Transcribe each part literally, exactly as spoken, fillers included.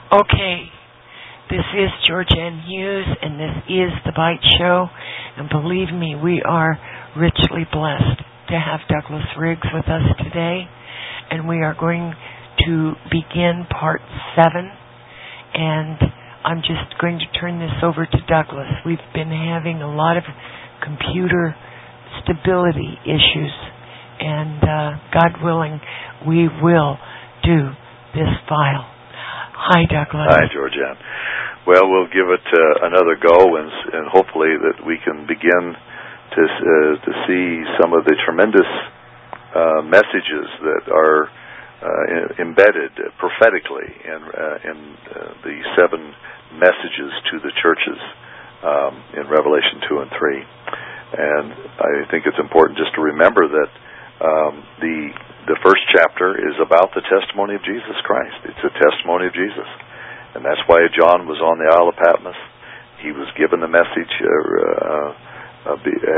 Okay, this is Georgianne Hughes, and this is The Bite Show. And believe me, we are richly blessed to have Douglas Riggs with us today. And we are going to begin part seven. And I'm just going to turn this over to Douglas. We've been having a lot of computer stability issues. And uh, God willing, we will do this file. Hi, Douglas. Hi, Georgianne. Well, we'll give it uh, another go, and, and hopefully that we can begin to uh, to see some of the tremendous uh, messages that are uh, in, embedded prophetically in, uh, in uh, the seven messages to the churches um, in Revelation two and three. And I think it's important just to remember that um, the The first chapter is about the testimony of Jesus Christ. It's a testimony of Jesus. And that's why John was on the Isle of Patmos. He was given the message, uh, uh, uh,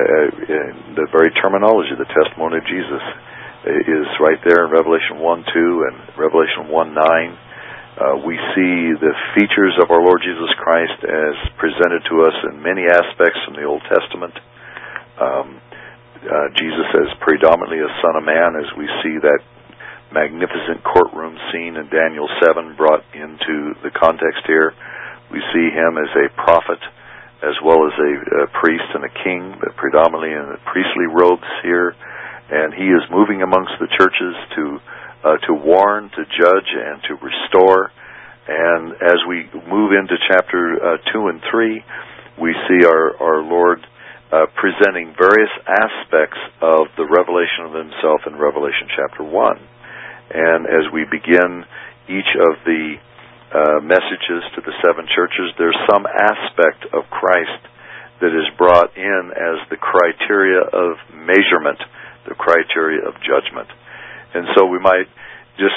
uh, the very terminology, the testimony of Jesus, is right there in Revelation one two and Revelation one nine. Uh, we see the features of our Lord Jesus Christ as presented to us in many aspects from the Old Testament. Um, Uh, Jesus as predominantly a son of man, as we see that magnificent courtroom scene in Daniel seven brought into the context here. We see him as a prophet as well as a, a priest and a king, but predominantly in the priestly robes here. And he is moving amongst the churches to uh, to warn, to judge, and to restore. And as we move into chapter uh, two and three, we see our, our Lord Uh, presenting various aspects of the revelation of himself in Revelation chapter one. And as we begin each of the uh, messages to the seven churches, there's some aspect of Christ that is brought in as the criteria of measurement, the criteria of judgment. And so we might just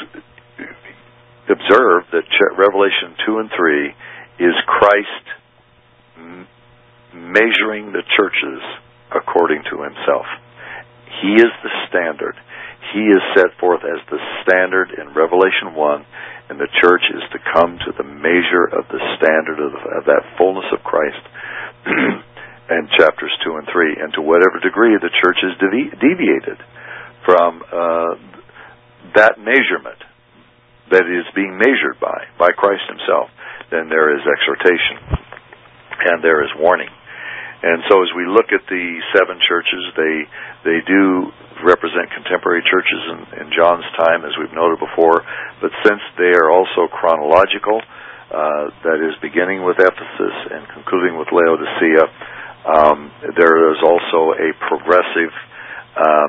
observe that Revelation two and three is Christ measuring the churches according to himself. He is the standard. He is set forth as the standard in Revelation one, and the church is to come to the measure of the standard of, of that fullness of Christ in chapters two and three. And to whatever degree the church is devi- deviated from uh, that measurement that is being measured by, by Christ himself, then there is exhortation and there is warning. And so as we look at the seven churches, they they do represent contemporary churches in, in John's time, as we've noted before. But since they are also chronological, uh, that is beginning with Ephesus and concluding with Laodicea, um, there is also a progressive, um,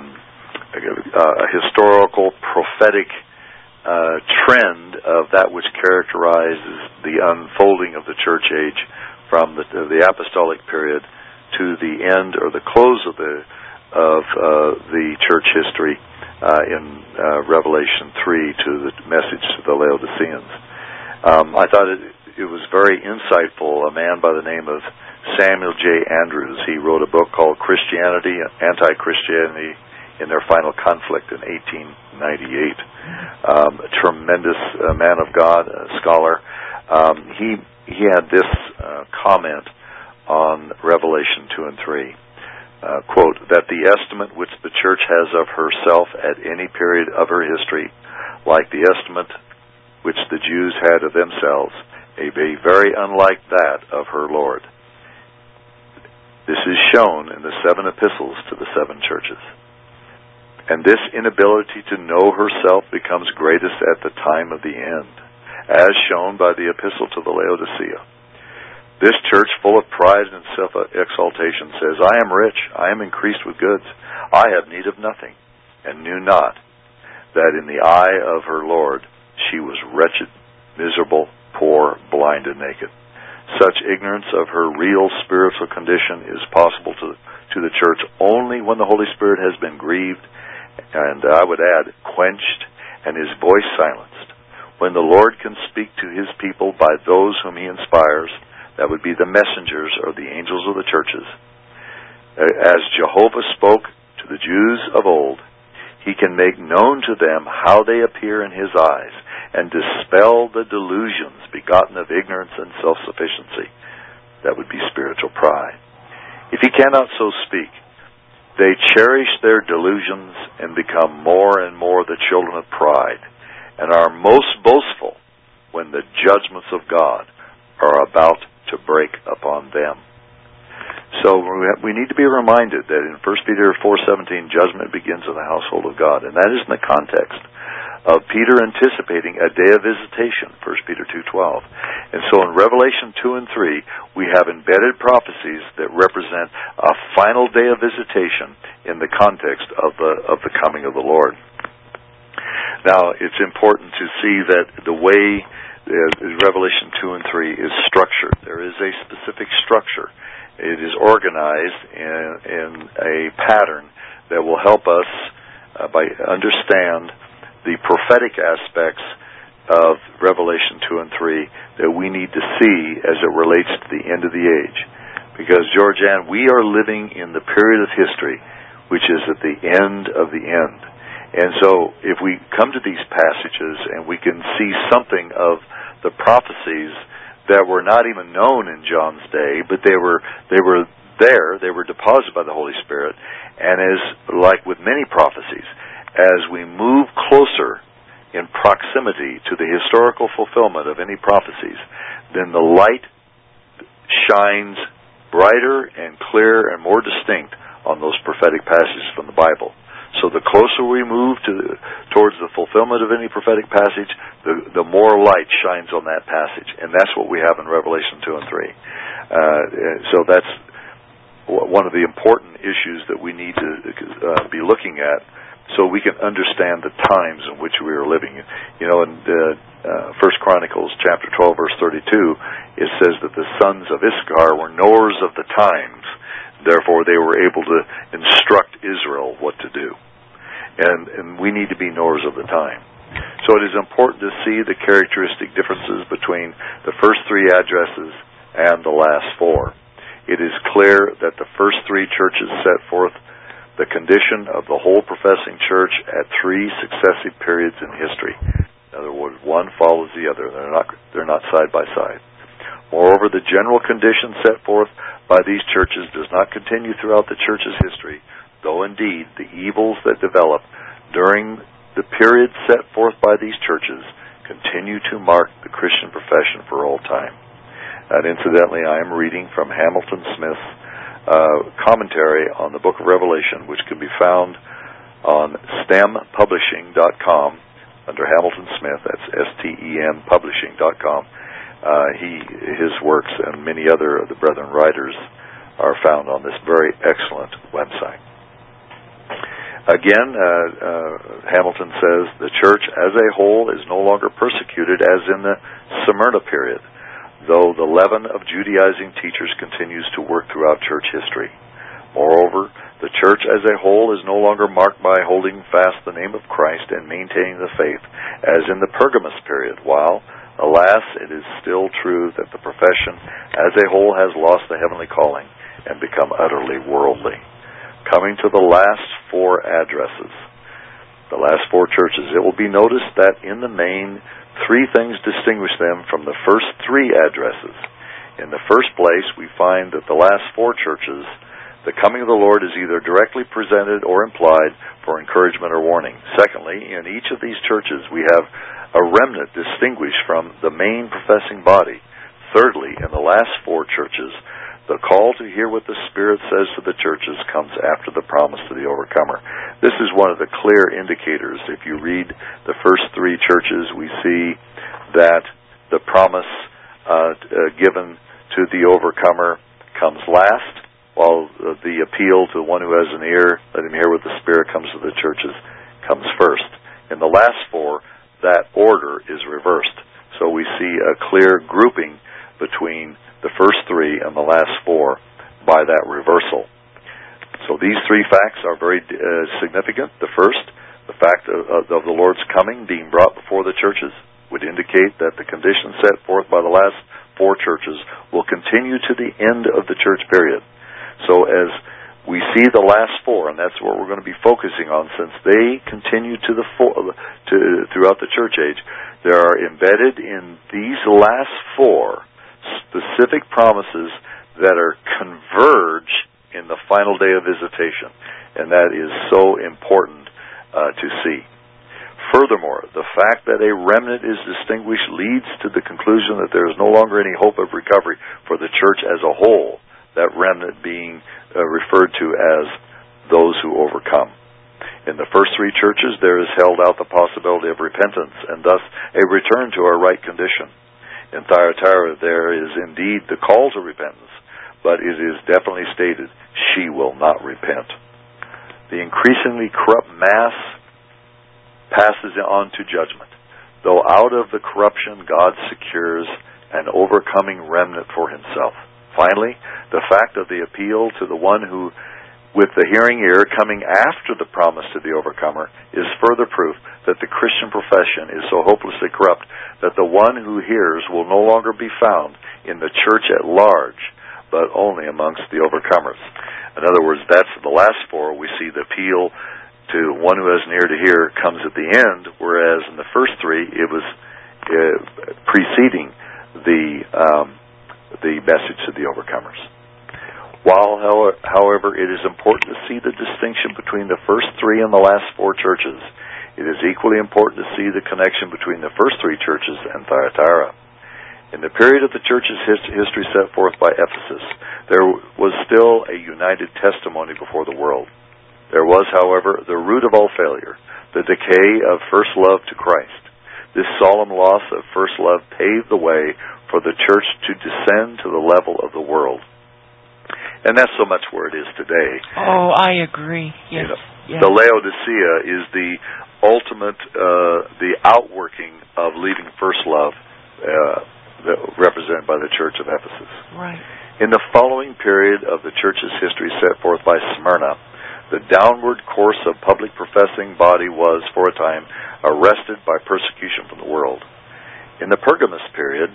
a historical, prophetic uh, trend of that which characterizes the unfolding of the church age from the, the apostolic period to the end or the close of the of uh, the church history uh, in uh, Revelation three to the message to the Laodiceans. Um, I thought it, it was very insightful. A man by the name of Samuel J. Andrews, he wrote a book called Christianity, Anti-Christianity in Their Final Conflict in eighteen ninety-eight. Um, a tremendous uh, man of God, a scholar. Um, he he had this uh, comment on Revelation two and three, uh, quote, that the estimate which the church has of herself at any period of her history, like the estimate which the Jews had of themselves, may be very unlike that of her Lord. This is shown in the seven epistles to the seven churches. And this inability to know herself becomes greatest at the time of the end, as shown by the epistle to the Laodicea. This church, full of pride and self-exaltation, says, I am rich, I am increased with goods, I have need of nothing, and knew not that in the eye of her Lord she was wretched, miserable, poor, blind, and naked. Such ignorance of her real spiritual condition is possible to, to the church only when the Holy Spirit has been grieved, and I would add, quenched, and his voice silenced. When the Lord can speak to his people by those whom he inspires, that would be the messengers or the angels of the churches. As Jehovah spoke to the Jews of old, he can make known to them how they appear in his eyes, and dispel the delusions begotten of ignorance and self-sufficiency. That would be spiritual pride. If he cannot so speak, they cherish their delusions and become more and more the children of pride, and are most boastful when the judgments of God are about to break upon them. So we need to be reminded that in First Peter four seventeen, judgment begins in the household of God, and that is in the context of Peter anticipating a day of visitation, First Peter two twelve. And so in Revelation two and three, we have embedded prophecies that represent a final day of visitation in the context of the of the coming of the Lord. Now, it's important to see that the way uh, Revelation two and three is structured. There is a specific structure. It is organized in, in a pattern that will help us uh, by understand the prophetic aspects of Revelation two and three that we need to see as it relates to the end of the age. Because, Georgianne, we are living in the period of history which is at the end of the end. And so if we come to these passages and we can see something of the prophecies that were not even known in John's day, but they were they were there, they were deposited by the Holy Spirit, and as like with many prophecies, as we move closer in proximity to the historical fulfillment of any prophecies, then the light shines brighter and clearer and more distinct on those prophetic passages from the Bible. So the closer we move to towards the fulfillment of any prophetic passage, the, the more light shines on that passage. And that's what we have in Revelation two and three. Uh, so that's one of the important issues that we need to uh, be looking at so we can understand the times in which we are living. You know, in uh, uh, First Chronicles chapter twelve, verse thirty-two, it says that the sons of Issachar were knowers of the times. Therefore, they were able to instruct Israel what to do. And, and we need to be knowers of the time. So it is important to see the characteristic differences between the first three addresses and the last four. It is clear that the first three churches set forth the condition of the whole professing church at three successive periods in history. In other words, one follows the other. They're not, they're not side by side. Moreover, the general condition set forth by these churches does not continue throughout the church's history, though indeed the evils that develop during the period set forth by these churches continue to mark the Christian profession for all time. And incidentally, I am reading from Hamilton Smith's uh, commentary on the book of Revelation, which can be found on stem publishing dot com under Hamilton Smith. That's S T E M publishing dot com. Uh, he, his works and many other of the brethren writers are found on this very excellent website. Again, uh, uh, Hamilton says, the church as a whole is no longer persecuted as in the Smyrna period, though the leaven of Judaizing teachers continues to work throughout church history. Moreover, the church as a whole is no longer marked by holding fast the name of Christ and maintaining the faith as in the Pergamus period, while alas, it is still true that the profession as a whole has lost the heavenly calling and become utterly worldly. Coming to the last four addresses, the last four churches, it will be noticed that in the main, three things distinguish them from the first three addresses. In the first place, we find that the last four churches, the coming of the Lord is either directly presented or implied for encouragement or warning. Secondly, in each of these churches, we have a remnant distinguished from the main professing body. Thirdly, in the last four churches, the call to hear what the Spirit says to the churches comes after the promise to the overcomer. This is one of the clear indicators. If you read the first three churches, we see that the promise uh, uh, given to the overcomer comes last, while uh, the appeal to the one who has an ear, let him hear what the Spirit comes to the churches, comes first. In the last four, that order is reversed. So we see a clear grouping between the first three and the last four by that reversal. So these three facts are very uh, significant. The first, the fact of, of the Lord's coming being brought before the churches, would indicate that the conditions set forth by the last four churches will continue to the end of the church period. So as we see the last four, and that's what we're going to be focusing on, since they continue to the four, to throughout the church age, there are embedded in these last four specific promises that are converge in the final day of visitation, and that is so important uh, to see. Furthermore, the fact that a remnant is distinguished leads to the conclusion that there is no longer any hope of recovery for the church as a whole, that remnant being uh, referred to as those who overcome. In the first three churches, there is held out the possibility of repentance and thus a return to our right condition. In Thyatira, there is indeed the call to repentance, but it is definitely stated, she will not repent. The increasingly corrupt mass passes on to judgment, though out of the corruption God secures an overcoming remnant for himself. Finally, the fact of the appeal to the one who, with the hearing ear coming after the promise to the overcomer, is further proof that the Christian profession is so hopelessly corrupt that the one who hears will no longer be found in the church at large, but only amongst the overcomers. In other words, that's the last four. We see the appeal to one who has an ear to hear comes at the end, whereas in the first three it was uh, preceding the um, the message to the overcomers. While, however, it is important to see the distinction between the first three and the last four churches, it is equally important to see the connection between the first three churches and Thyatira. In the period of the church's history set forth by Ephesus, there was still a united testimony before the world. There was, however, the root of all failure, the decay of first love to Christ. This solemn loss of first love paved the way for the church to descend to the level of the world. And that's so much where it is today. Oh, I agree. Yes. You know, yes. The Laodicea is the ultimate, uh, the outworking of leaving first love, uh, that, represented by the church of Ephesus. Right. In the following period of the church's history set forth by Smyrna, the downward course of public professing body was, for a time, arrested by persecution from the world. In the Pergamus period,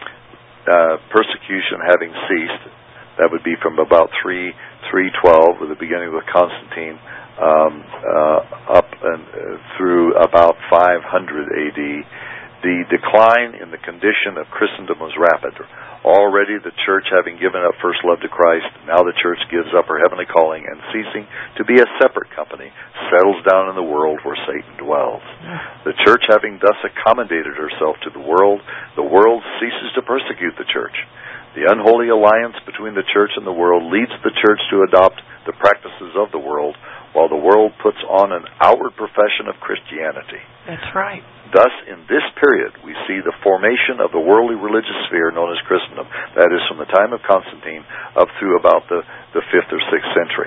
uh, persecution having ceased, that would be from about three twelve, with the beginning with Constantine, um, uh, up and uh, through about five hundred A D, the decline in the condition of Christendom was rapid. Already the church, having given up first love to Christ, now the church gives up her heavenly calling and, ceasing to be a separate company, settles down in the world where Satan dwells. The church, having thus accommodated herself to the world, the world ceases to persecute the church. The unholy alliance between the church and the world leads the church to adopt the practices of the world, while the world puts on an outward profession of Christianity. That's right. Thus, in this period, we see the formation of the worldly religious sphere known as Christendom. That is from the time of Constantine up through about the, the fifth or sixth century.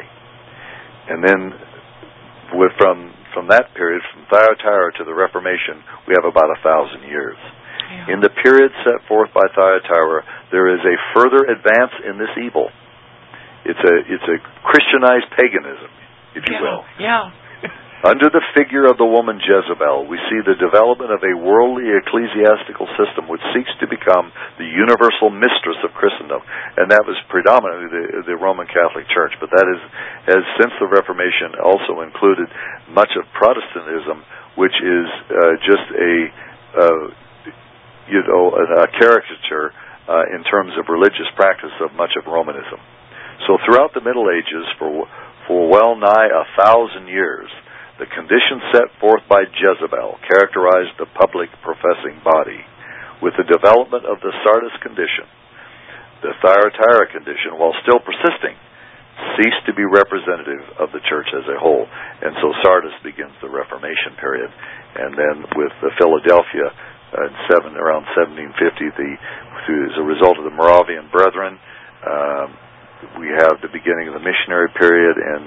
And then with, from, from that period, from Thyatira to the Reformation, we have about a thousand years. Yeah. In the period set forth by Thyatira, there is a further advance in this evil. It's a, it's a Christianized paganism, if you yeah. will. Yeah. Under the figure of the woman Jezebel, we see the development of a worldly ecclesiastical system which seeks to become the universal mistress of Christendom, and that was predominantly the, the Roman Catholic Church. But that is, has since the Reformation also included much of Protestantism, which is uh, just a uh, you know a, a caricature uh, in terms of religious practice of much of Romanism. So throughout the Middle Ages, for for well nigh a thousand years, the conditions set forth by Jezebel characterized the public professing body. With the development of the Sardis condition, the Thyatira condition, while still persisting, ceased to be representative of the church as a whole. And so Sardis begins the Reformation period. And then with the Philadelphia uh, in seven, around seventeen fifty, the, as a result of the Moravian Brethren, um, we have the beginning of the missionary period, and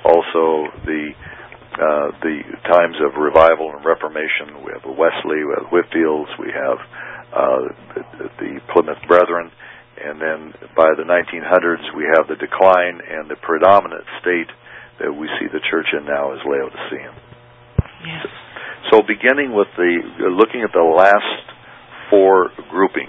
also the Uh, the times of revival and Reformation. We have Wesley, we have Whitfields, we have uh, the, the Plymouth Brethren, and then by the nineteen hundreds we have the decline, and the predominant state that we see the church in now is Laodicean. Yes. So beginning with the, looking at the last four grouping,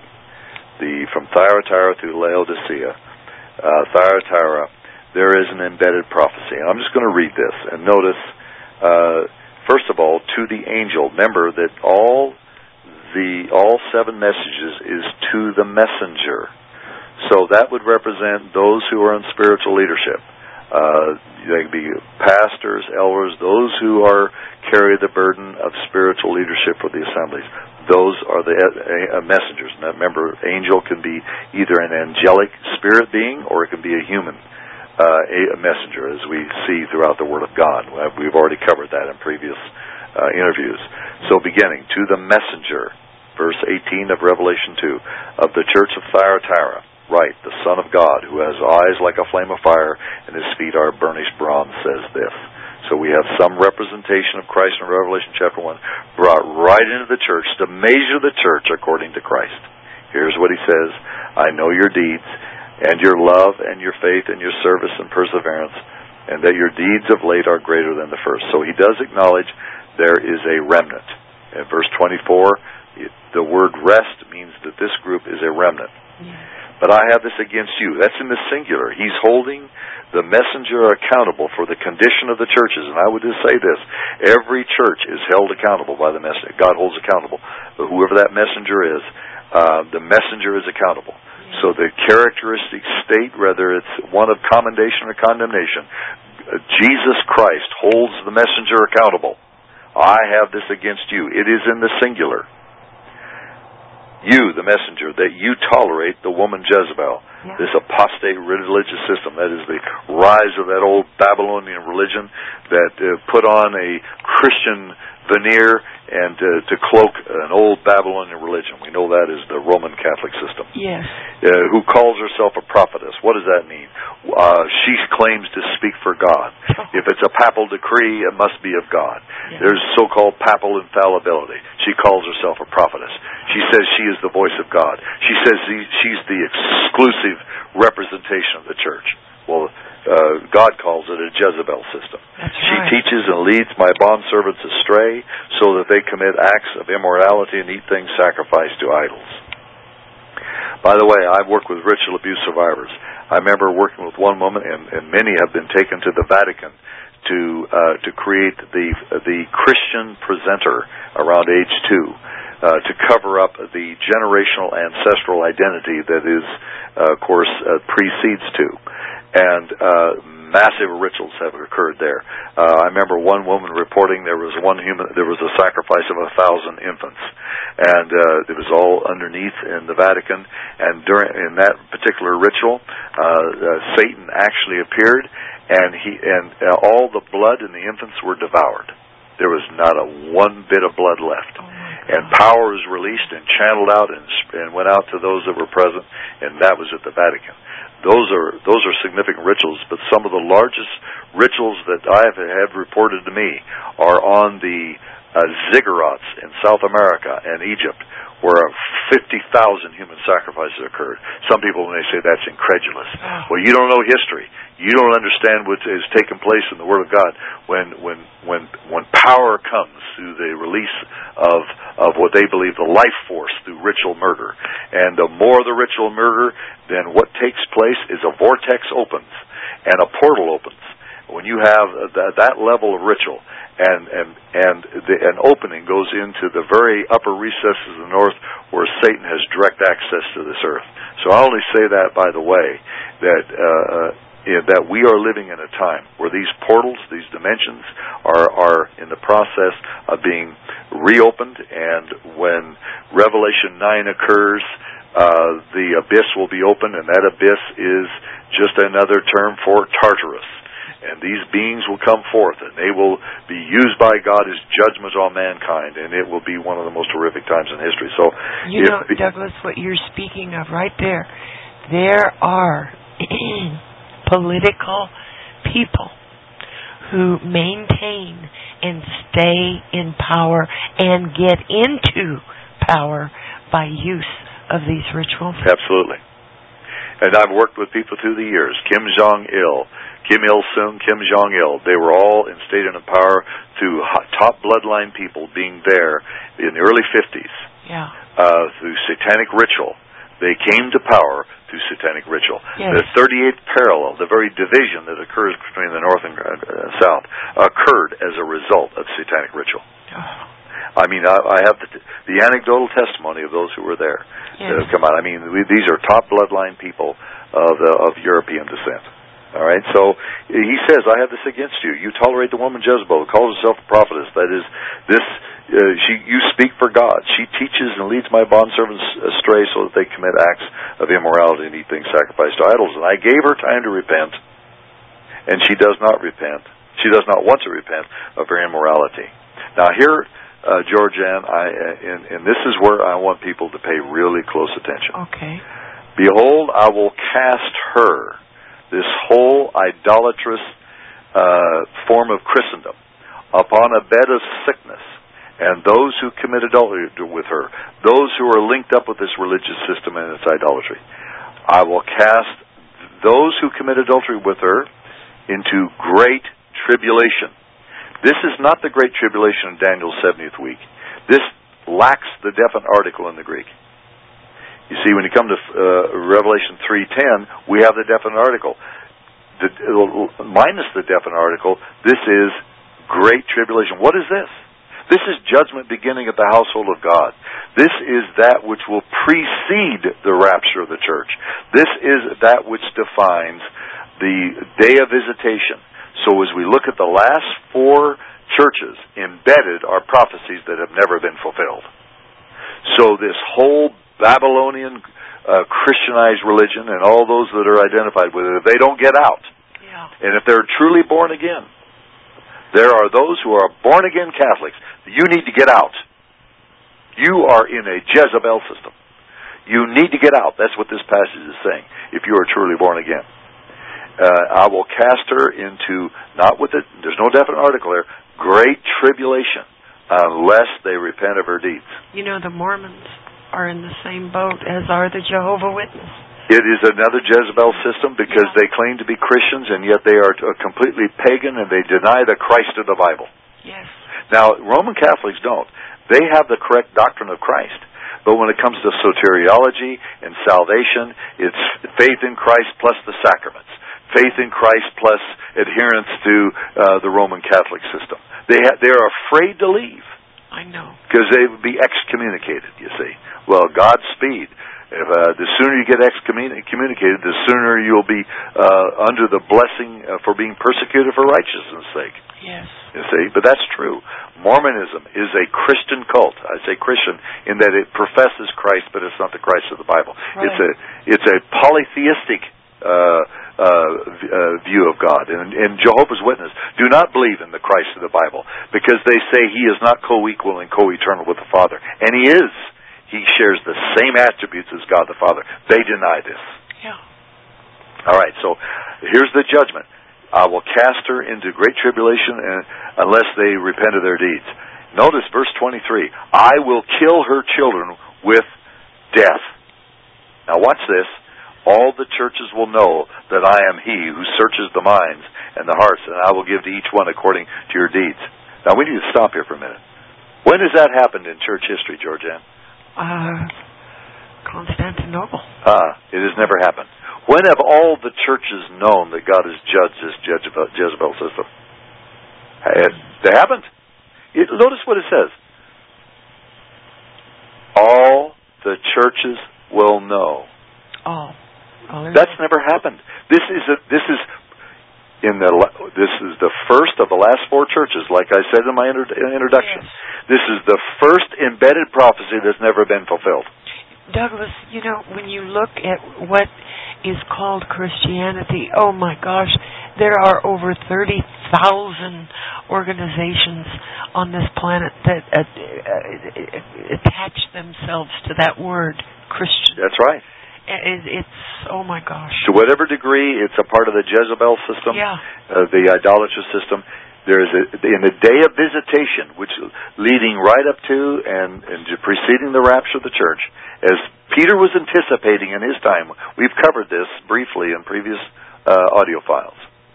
the from Thyatira to Laodicea, uh, Thyatira, there is an embedded prophecy. And I'm just going to read this, and notice, Uh, first of all, to the angel. Remember that all the all seven messages is to the messenger. So that would represent those who are in spiritual leadership. Uh, they can be pastors, elders, those who are carry the burden of spiritual leadership for the assemblies. Those are the uh, messengers. Now, remember, angel can be either an angelic spirit being or it can be a human uh, a messenger, as we see throughout the Word of God. We've already covered that in previous uh, interviews. So beginning, to the messenger, verse eighteen of Revelation two, of the church of Thyatira, write, the Son of God, who has eyes like a flame of fire, and his feet are burnished bronze, says this. So we have some representation of Christ in Revelation chapter one brought right into the church to measure the church according to Christ. Here's what he says, I know your deeds, and your love, and your faith, and your service and perseverance, and that your deeds of late are greater than the first. So he does acknowledge there is a remnant. In verse twenty-four, the word rest means that this group is a remnant. Yeah. But I have this against you. That's in the singular. He's holding the messenger accountable for the condition of the churches. And I would just say this. Every church is held accountable by the messenger. God holds accountable. But whoever that messenger is, uh, the messenger is accountable. So the characteristic state, whether it's one of commendation or condemnation, uh, Jesus Christ holds the messenger accountable. I have this against you. It is in the singular. You, the messenger, that you tolerate the woman Jezebel, yeah. this apostate religious system. That is the rise of that old Babylonian religion that uh, put on a Christian veneer and uh, to cloak an old Babylonian religion. We know that is the Roman Catholic system. Yes. Uh, who calls herself a prophetess. What does that mean? Uh, she claims to speak for God. If it's a papal decree, it must be of God. Yes. There's so-called papal infallibility. She calls herself a prophetess. She says she is the voice of God. She says she's the exclusive representation of the church. Well, uh, God calls it a Jezebel system. That's she right. teaches and leads my bondservants astray so that they commit acts of immorality and eat things sacrificed to idols. By the way, I've worked with ritual abuse survivors. I remember working with one woman, and, and many have been taken to the Vatican to uh, to create the the Christian presenter around age two, uh, to cover up the generational ancestral identity that is, uh, of course, uh, precedes to. And uh, massive rituals have occurred there. Uh, I remember one woman reporting there was one human, there was a sacrifice of a thousand infants, and uh, it was all underneath in the Vatican. And during in that particular ritual, uh, uh, Satan actually appeared, and he and uh, all the blood in the infants were devoured. There was not a one bit of blood left. Oh, and power was released and channeled out and, and went out to those that were present, and that was at the Vatican. Those are those are significant rituals, but some of the largest rituals that I have had reported to me are on the uh, ziggurats in South America and Egypt, where fifty thousand human sacrifices occurred. Some people may say that's incredulous. Well, you don't know history. You don't understand what has taken place in the Word of God. When when when when power comes through the release of of what they believe the life force through ritual murder, and the more the ritual murder, then what takes place is a vortex opens and a portal opens. When you have that, that level of ritual, and and and the, an opening goes into the very upper recesses of the north, where Satan has direct access to this earth. So I only say that, by the way, that uh, that we are living in a time where these portals, these dimensions, are are in the process of being reopened, and when Revelation nine occurs, uh, the abyss will be opened, and that abyss is just another term for Tartarus. And these beings will come forth, and they will be used by God as judgment on mankind, and it will be one of the most horrific times in history. So, you know, Douglas, what you're speaking of right there, there are political people who maintain and stay in power and get into power by use of these rituals. Absolutely. And I've worked with people through the years. Kim Jong-il, Kim Il-sung, Kim Jong-il, they were all instated in power through top bloodline people being there in the early fifties. Yeah. Uh, through satanic ritual. They came to power through satanic ritual. Yes. The thirty-eighth parallel, the very division that occurs between the North and uh, South, occurred as a result of satanic ritual. Oh. I mean, I, I have the, the anecdotal testimony of those who were there yes. that have come out. I mean, we, these are top bloodline people of uh, of European descent. All right, so he says, I have this against you. You tolerate the woman Jezebel, who calls herself a prophetess. That is, this uh, she you speak for God. She teaches and leads my bondservants astray so that they commit acts of immorality and eat things sacrificed to idols. And I gave her time to repent, and she does not repent. She does not want to repent of her immorality. Now here, uh, Georgianne, I, uh, and, and this is where I want people to pay really close attention. Okay. Behold, I will cast her, this whole idolatrous uh, form of Christendom, upon a bed of sickness, and those who commit adultery with her, those who are linked up with this religious system and its idolatry. I will cast those who commit adultery with her into great tribulation. This is not the great tribulation in Daniel's seventieth week. This lacks the definite article in the Greek. You see, when you come to uh, Revelation three ten, we have the definite article. The, uh, minus the definite article, this is great tribulation. What is this? This is judgment beginning at the household of God. This is that which will precede the rapture of the church. This is that which defines the day of visitation. So as we look at the last four churches, embedded are prophecies that have never been fulfilled. So this whole Babylonian uh, Christianized religion and all those that are identified with it, if they don't get out, yeah. and if they're truly born again, there are those who are born again Catholics. You need to get out. You are in a Jezebel system. You need to get out. That's what this passage is saying, if you are truly born again. Uh, I will cast her into, not with it, there's no definite article there, great tribulation, unless they repent of her deeds. You know, the Mormons are in the same boat as are the Jehovah's Witnesses. It is another Jezebel system because yeah. they claim to be Christians and yet they are completely pagan and they deny the Christ of the Bible. Yes. Now, Roman Catholics don't. They have the correct doctrine of Christ. But when it comes to soteriology and salvation, it's faith in Christ plus the sacraments. Faith in Christ plus adherence to uh, the Roman Catholic system. They ha- they are afraid to leave. I know. Because they would be excommunicated, you see. Well, Godspeed. If, uh, the sooner you get excommunicated, the sooner you'll be uh, under the blessing uh, for being persecuted for righteousness' sake. Yes. You see, but that's true. Mormonism is a Christian cult. I say Christian in that it professes Christ, but it's not the Christ of the Bible. Right. It's a it's a polytheistic uh, uh, uh, view of God. And, and Jehovah's Witnesses do not believe in the Christ of the Bible because they say He is not co-equal and co-eternal with the Father, and He is. He shares the same attributes as God the Father. They deny this. Yeah. All right, so here's the judgment. I will cast her into great tribulation and, unless they repent of their deeds. Notice verse twenty-three. I will kill her children with death. Now watch this. All the churches will know that I am He who searches the minds and the hearts, and I will give to each one according to your deeds. Now we need to stop here for a minute. When has that happened in church history, Georgianne? Uh, Constantinople. Ah, it has never happened. When have all the churches known that God has judged this Jezebel, Jezebel system? They haven't. It, notice what it says. All the churches will know. Oh, that's never happened. This is a, this is in the this is the first of the last four churches. Like I said in my inter, introduction, yes. This is the first embedded prophecy that's never been fulfilled. Douglas, you know, when you look at what is called Christianity, oh my gosh, there are over thirty thousand organizations on this planet that uh, uh, attach themselves to that word, Christian. That's right. It, it's, oh my gosh. To whatever degree it's a part of the Jezebel system, yeah. uh, the idolatrous system, there is a, in the day of visitation, which leading right up to and, and preceding the rapture of the church, as Peter was anticipating in his time, we've covered this briefly in previous uh, audio files.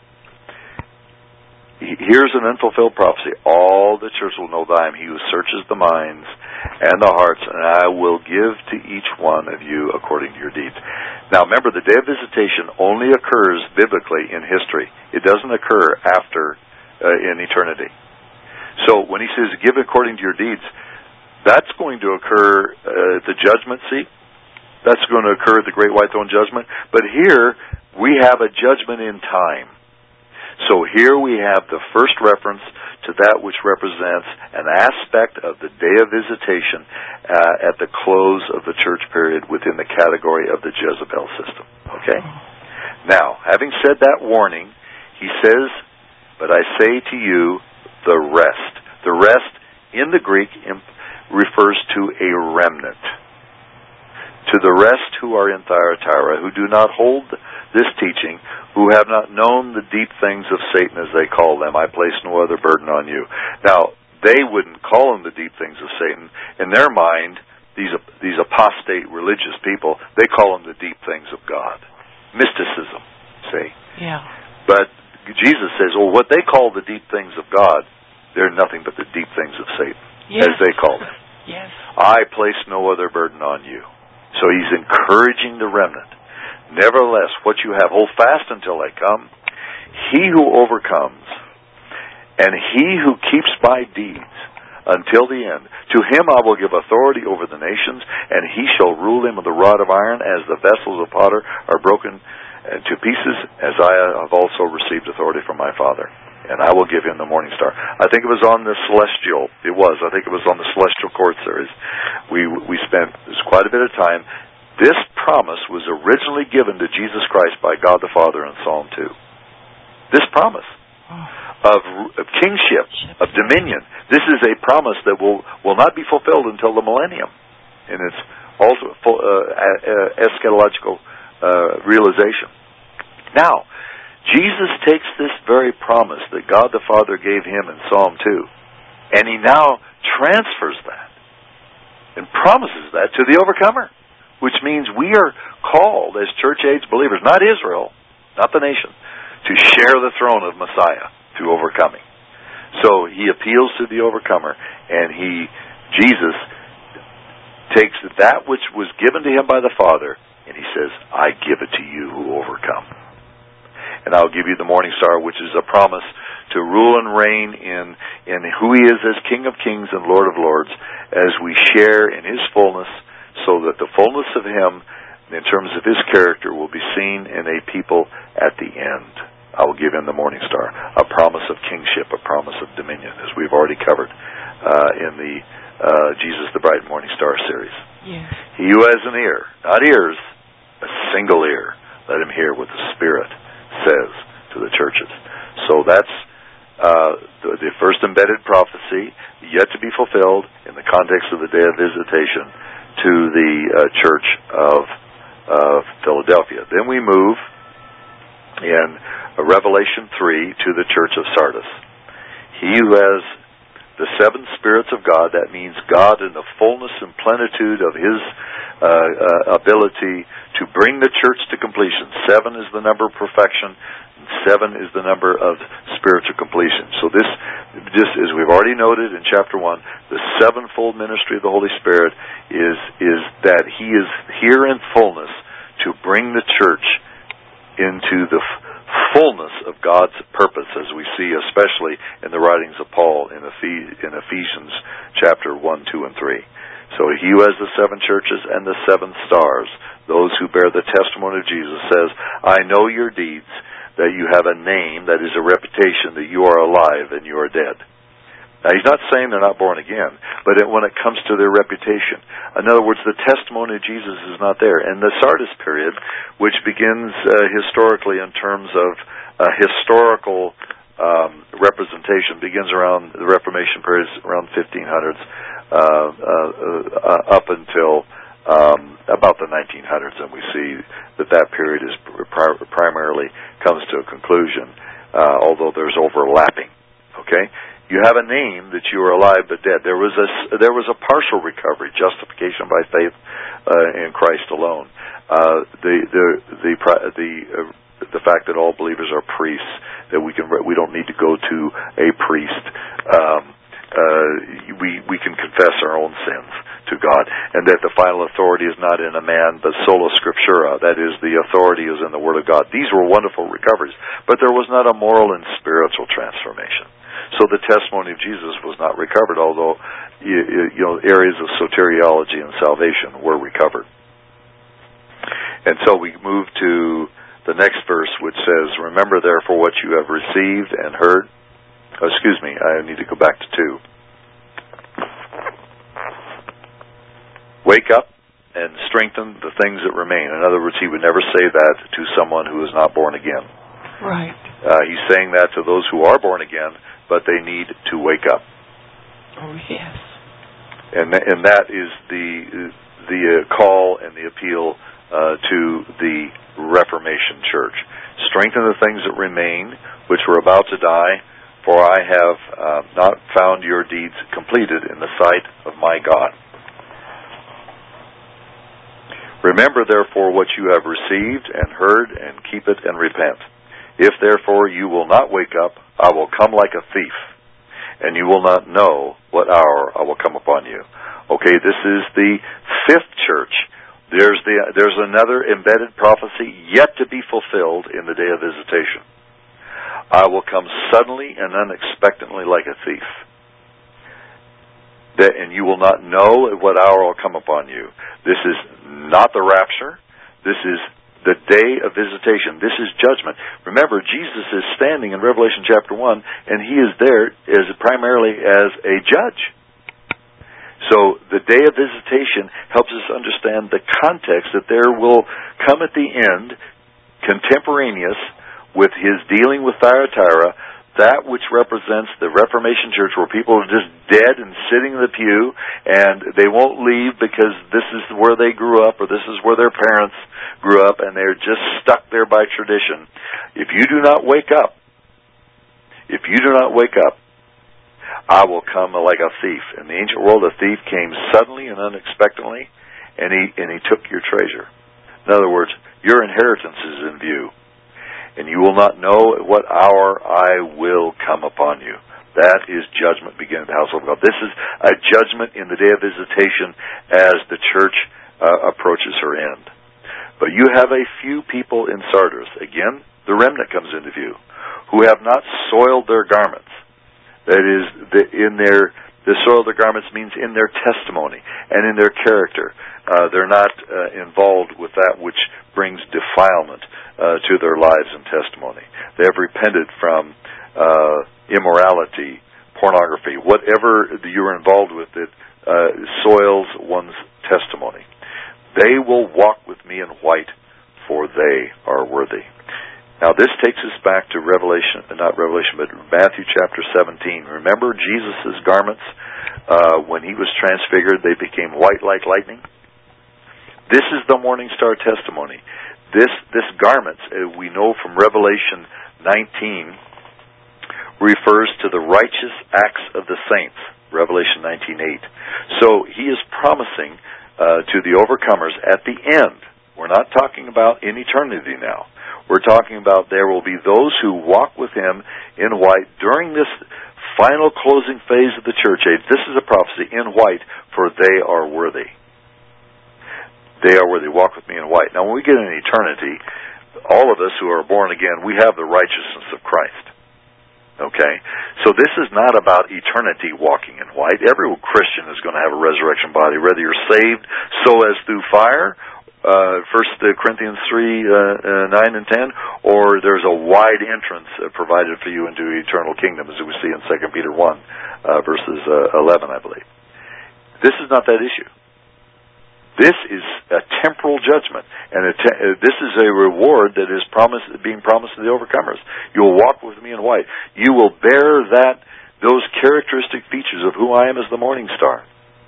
Here's an unfulfilled prophecy. All the church will know that I am He who searches the minds and the hearts, and I will give to each one of you according to your deeds. Now remember, the day of visitation only occurs biblically in history. It doesn't occur after uh, in eternity. So when he says, give according to your deeds, that's going to occur uh, at the judgment seat. That's going to occur at the Great White Throne Judgment. But here, we have a judgment in time. So here we have the first reference to that which represents an aspect of the day of visitation uh, at the close of the church period within the category of the Jezebel system. Okay? Now, having said that warning, he says, but I say to you, the rest. The rest, in the Greek, refers to a remnant. To the rest who are in Thyatira, who do not hold this teaching, who have not known the deep things of Satan, as they call them, I place no other burden on you. Now, they wouldn't call them the deep things of Satan. In their mind, these these apostate religious people, they call them the deep things of God. Mysticism, see? Yeah. But Jesus says, well, what they call the deep things of God, they're nothing but the deep things of Satan, yes. as they call them. Yes. I place no other burden on you. So he's encouraging the remnant. Nevertheless, what you have, hold fast until I come. He who overcomes, and he who keeps my deeds until the end, to him I will give authority over the nations, and he shall rule them with a rod of iron, as the vessels of potter are broken to pieces, as I have also received authority from my Father. And I will give him the morning star. I think it was on the Celestial. It was. I think it was on the Celestial Court series. We we spent quite a bit of time. This promise was originally given to Jesus Christ by God the Father in Psalm two. This promise of, of kingship, of dominion. This is a promise that will, will not be fulfilled until the millennium in its also, uh, uh, eschatological uh, realization. Now, Jesus takes this very promise that God the Father gave him in Psalm two, and he now transfers that and promises that to the overcomer, which means we are called as church-age believers, not Israel, not the nation, to share the throne of Messiah through overcoming. So he appeals to the overcomer, and he, Jesus, takes that which was given to him by the Father, and he says, I give it to you who overcome. And I'll give you the morning star, which is a promise to rule and reign in, in who he is as King of Kings and Lord of Lords, as we share in his fullness, so that the fullness of him, in terms of his character, will be seen in a people at the end. I will give him the morning star, a promise of kingship, a promise of dominion, as we've already covered uh, in the uh, Jesus the Bright Morning Star series. Yes. He who has an ear, not ears, a single ear, let him hear what the Spirit says to the churches. So that's uh, the, the first embedded prophecy, yet to be fulfilled in the context of the day of visitation to the uh, church of uh, Philadelphia. Then we move in uh, Revelation three to the church of Sardis. He who has the seven spirits of God, that means God in the fullness and plenitude of his uh, uh, ability to bring the church to completion. Seven is the number of perfection, and seven is the number of spiritual completion. So this, just as we've already noted in chapter one, the sevenfold ministry of the Holy Spirit is, is that he is here in fullness to bring the church into the fullness of God's purpose, as we see especially in the writings of Paul in Ephesians chapter one, two, and three. So he who has the seven churches and the seven stars, those who bear the testimony of Jesus, says, I know your deeds, that you have a name, that is a reputation, that you are alive and you are dead. Now, he's not saying they're not born again, but it, when it comes to their reputation, in other words, the testimony of Jesus is not there. And the Sardis period, which begins uh, historically in terms of uh, historical um, representation, begins around the Reformation period, around fifteen hundreds, uh, uh, uh, up until um, about the nineteen hundreds, and we see that that period is pri- primarily comes to a conclusion, uh, although there's overlapping. Okay. You have a name that you are alive but dead. There was a there was a partial recovery, justification by faith uh, in Christ alone. Uh, the the the the uh, the fact that all believers are priests, that we can we don't need to go to a priest. Um, uh, we we can confess our own sins to God, and that the final authority is not in a man, but sola scriptura. That is, the authority is in the Word of God. These were wonderful recoveries, but there was not a moral and spiritual transformation. So the testimony of Jesus was not recovered, although you, you know areas of soteriology and salvation were recovered. And so we move to the next verse, which says, "Remember therefore what you have received and heard." Oh, excuse me, I need to go back to two. "Wake up and strengthen the things that remain." In other words, he would never say that to someone who is not born again. Right. Uh, he's saying that to those who are born again, but they need to wake up. Oh, yes. And th- and that is the the uh, call and the appeal uh, to the Reformation Church. "Strengthen the things that remain, which were about to die, for I have uh, not found your deeds completed in the sight of my God. Remember therefore what you have received and heard, and keep it and repent. If therefore you will not wake up, I will come like a thief, and you will not know what hour I will come upon you." Okay, this is the fifth church. There's the there's another embedded prophecy yet to be fulfilled in the day of visitation. "I will come suddenly and unexpectedly like a thief, that, and you will not know at what hour I'll come upon you." This is not the rapture. This is the day of visitation. This is judgment. Remember, Jesus is standing in Revelation chapter one, and he is there as primarily as a judge. So the day of visitation helps us understand the context that there will come at the end, contemporaneous with his dealing with Thyatira, that which represents the Reformation Church, where people are just dead and sitting in the pew, and they won't leave because this is where they grew up, or this is where their parents grew up, and they're just stuck there by tradition. If you do not wake up, if you do not wake up, I will come like a thief. In the ancient world, a thief came suddenly and unexpectedly, and he and he took your treasure. In other words, your inheritance is in view, and you will not know at what hour I will come upon you. That is judgment beginning in the household of God. This is a judgment in the day of visitation as the church uh, approaches her end. But you have a few people in Sardis, again, the remnant comes into view, who have not soiled their garments. That is, the, in their, the soil of their garments means in their testimony and in their character. Uh, they're not uh, involved with that which brings defilement uh, to their lives and testimony. They have repented from uh, immorality, pornography, whatever you're involved with that uh, soils one's testimony. They will walk with me in white, for they are worthy. Now, this takes us back to Revelation, not Revelation, but Matthew chapter seventeen. Remember Jesus' garments, uh, when he was transfigured, they became white like lightning? This is the morning star testimony. This this garment, uh, we know from Revelation nineteen, refers to the righteous acts of the saints, Revelation nineteen eight. So he is promising uh, to the overcomers at the end. We're not talking about in eternity now. We're talking about there will be those who walk with him in white during this final closing phase of the church age. This is a prophecy in white, for they are worthy. They are worthy. Walk with me in white. Now, when we get in eternity, all of us who are born again, we have the righteousness of Christ. Okay? So this is not about eternity walking in white. Every Christian is going to have a resurrection body, whether you're saved so as through fire, Uh, First Corinthians three, uh, uh, nine and ten, or there's a wide entrance uh, provided for you into the eternal kingdom, as we see in Second Peter one, uh, verses uh, eleven, I believe. This is not that issue. This is a temporal judgment, and a te- uh, this is a reward that is promised, being promised to the overcomers. You will walk with me in white. You will bear that those characteristic features of who I am as the morning star.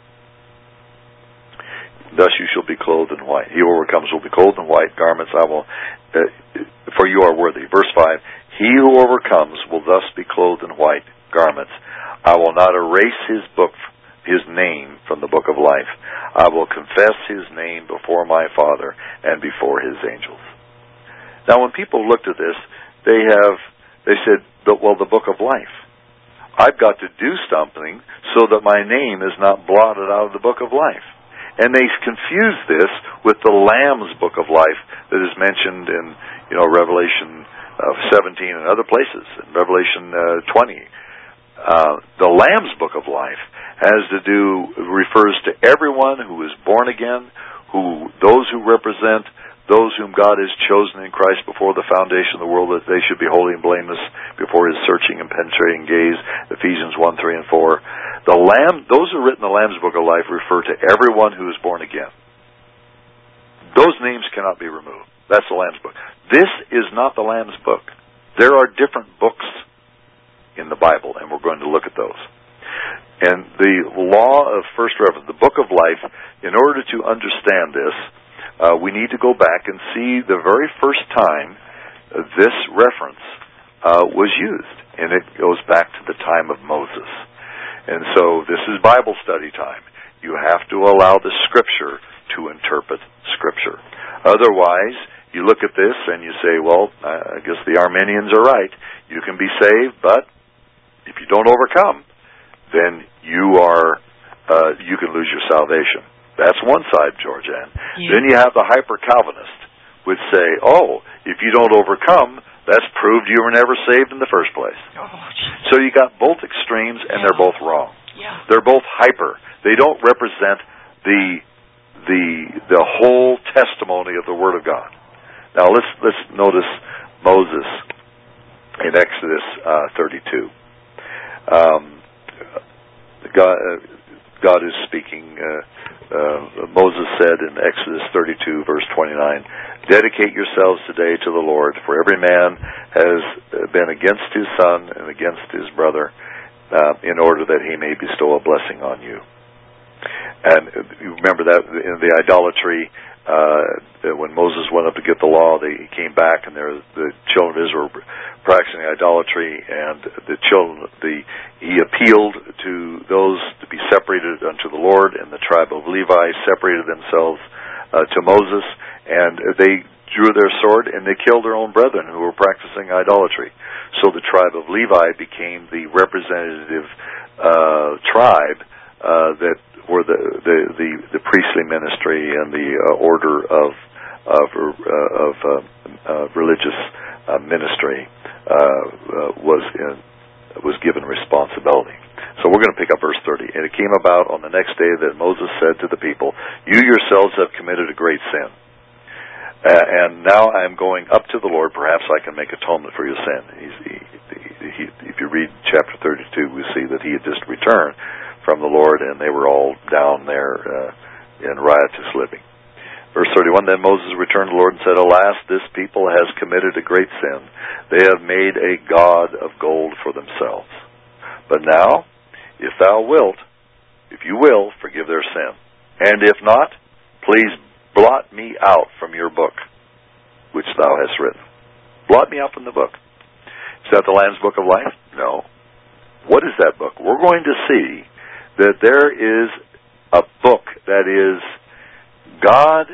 Thus you shall be clothed in white. He who overcomes will be clothed in white garments. I will, uh, for you are worthy. Verse five, he who overcomes will thus be clothed in white garments. I will not erase his book, his name from the book of life. I will confess his name before my Father and before his angels. Now when people looked at this, they have, they said, well, the book of life. I've got to do something so that my name is not blotted out of the book of life. And they confuse this with the Lamb's book of life that is mentioned in, you know, Revelation uh, seventeen and other places, in Revelation uh, twenty. uh, the Lamb's Book of Life has to do, refers to everyone who is born again, who those who represent those whom God has chosen in Christ before the foundation of the world, that they should be holy and blameless before His searching and penetrating gaze, Ephesians one, three, and four. The Lamb, those who are written in the Lamb's Book of Life refer to everyone who is born again. Those names cannot be removed. That's the Lamb's Book. This is not the Lamb's Book. There are different books in the Bible, and we're going to look at those. And the law of first reference, the Book of Life, in order to understand this, uh, we need to go back and see the very first time this reference uh, was used. And it goes back to the time of Moses. And so this is Bible study time. You have to allow the Scripture to interpret Scripture. Otherwise, you look at this and you say, well, I guess the Arminians are right. You can be saved, but if you don't overcome, then you are uh, you can lose your salvation. That's one side, Georgianne. Yeah. Then you have the hyper-Calvinist, which say, oh, if you don't overcome, that's proved you were never saved in the first place. Oh, so you got both extremes, and yeah. they're both wrong. Yeah. They're both hyper. They don't represent the the the whole testimony of the Word of God. Now let's let's notice Moses in Exodus uh, thirty-two. Um, God, uh, God is speaking. Uh, uh, Moses said in Exodus thirty-two, verse twenty-nine, "Dedicate yourselves today to the Lord, for every man has been against his son and against his brother, uh, in order that he may bestow a blessing on you." And you remember that in the idolatry, uh, when Moses went up to get the law, they he came back, and there the children of Israel were practicing idolatry, and the children, the he appealed to those to be separated unto the Lord, and the tribe of Levi separated themselves uh, to Moses, and they drew their sword and they killed their own brethren who were practicing idolatry. So the tribe of Levi became the representative uh, tribe uh, that were the, the the the priestly ministry and the uh, order of of uh, of uh, uh, religious uh, ministry uh, uh, was in, was given responsibility. So we're going to pick up verse thirty. And it came about on the next day that Moses said to the people, "You yourselves have committed a great sin. Uh, and now I am going up to the Lord. Perhaps I can make atonement for your sin." He's, he, he, he, if you read chapter thirty-two, we see that he had just returned from the Lord, and they were all down there uh, in riotous living. Verse thirty-one, "Then Moses returned to the Lord and said, Alas, this people has committed a great sin. They have made a god of gold for themselves. But now, if thou wilt, if you will, forgive their sin. And if not, please blot me out from your book, which thou hast written." Blot me out from the book. Is that the Lamb's Book of Life? No. What is that book? We're going to see that there is a book that is, God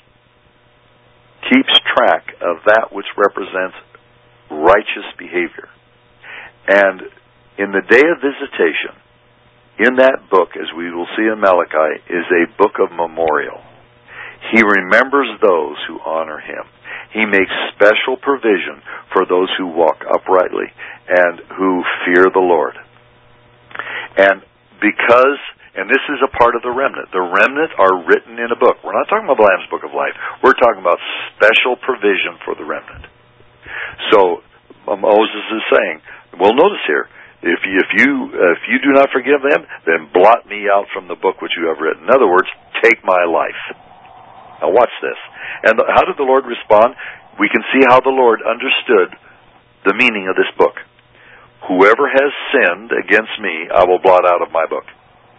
keeps track of that which represents righteous behavior. And in the day of visitation, in that book, as we will see in Malachi, is a book of memorial. He remembers those who honor Him. He makes special provision for those who walk uprightly and who fear the Lord. And because, and this is a part of the remnant, the remnant are written in a book. We're not talking about the Lamb's Book of Life. We're talking about special provision for the remnant. So Moses is saying, well, notice here, if you, if you uh, if you do not forgive them, then blot me out from the book which you have written. In other words, take my life. Now watch this. And how did the Lord respond? We can see how the Lord understood the meaning of this book. "Whoever has sinned against me, I will blot out of my book."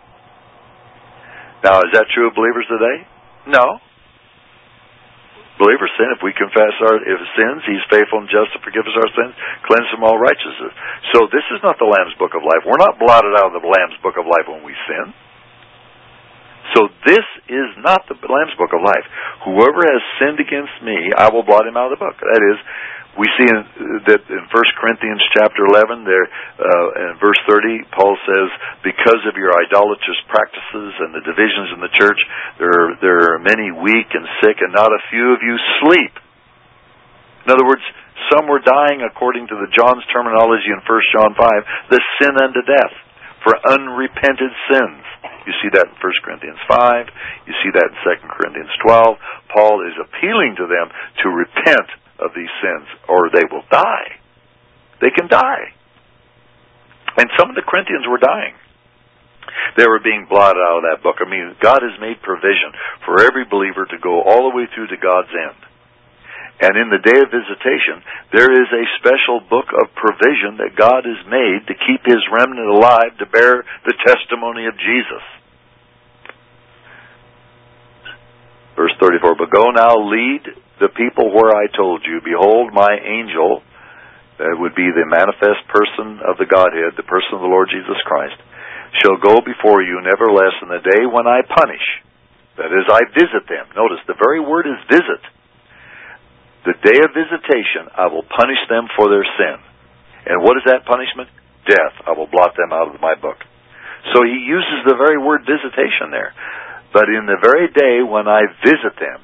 Now, is that true of believers today? No. Believers sin. If we confess our if sins, He's faithful and just to forgive us our sins, cleanse from all righteousness. So this is not the Lamb's Book of Life. We're not blotted out of the Lamb's Book of Life when we sin. So this is not the Lamb's Book of Life. "Whoever has sinned against me, I will blot him out of the book." That is, we see in, that in First Corinthians chapter eleven, there uh, in verse thirty, Paul says, "Because of your idolatrous practices and the divisions in the church, there are, there are many weak and sick, and not a few of you sleep." In other words, Some were dying, according to the John's terminology in First John five, the sin unto death for unrepented sins. You see that in First Corinthians five. You see that in Second Corinthians twelve. Paul is appealing to them to repent of these sins, or they will die. They can die. And some of the Corinthians were dying. They were being blotted out of that book. I mean, God has made provision for every believer to go all the way through to God's end. And in the day of visitation, there is a special book of provision that God has made to keep His remnant alive, to bear the testimony of Jesus. Verse thirty-four, but go now, lead the people where I told you. Behold, my angel, that would be the manifest person of the Godhead, the person of the Lord Jesus Christ, shall go before you, nevertheless, in the day when I punish. That is, I visit them. Notice, the very word is visit. The day of visitation, I will punish them for their sin. And what is that punishment? Death. I will blot them out of my book. So he uses the very word visitation there. But in the very day when I visit them,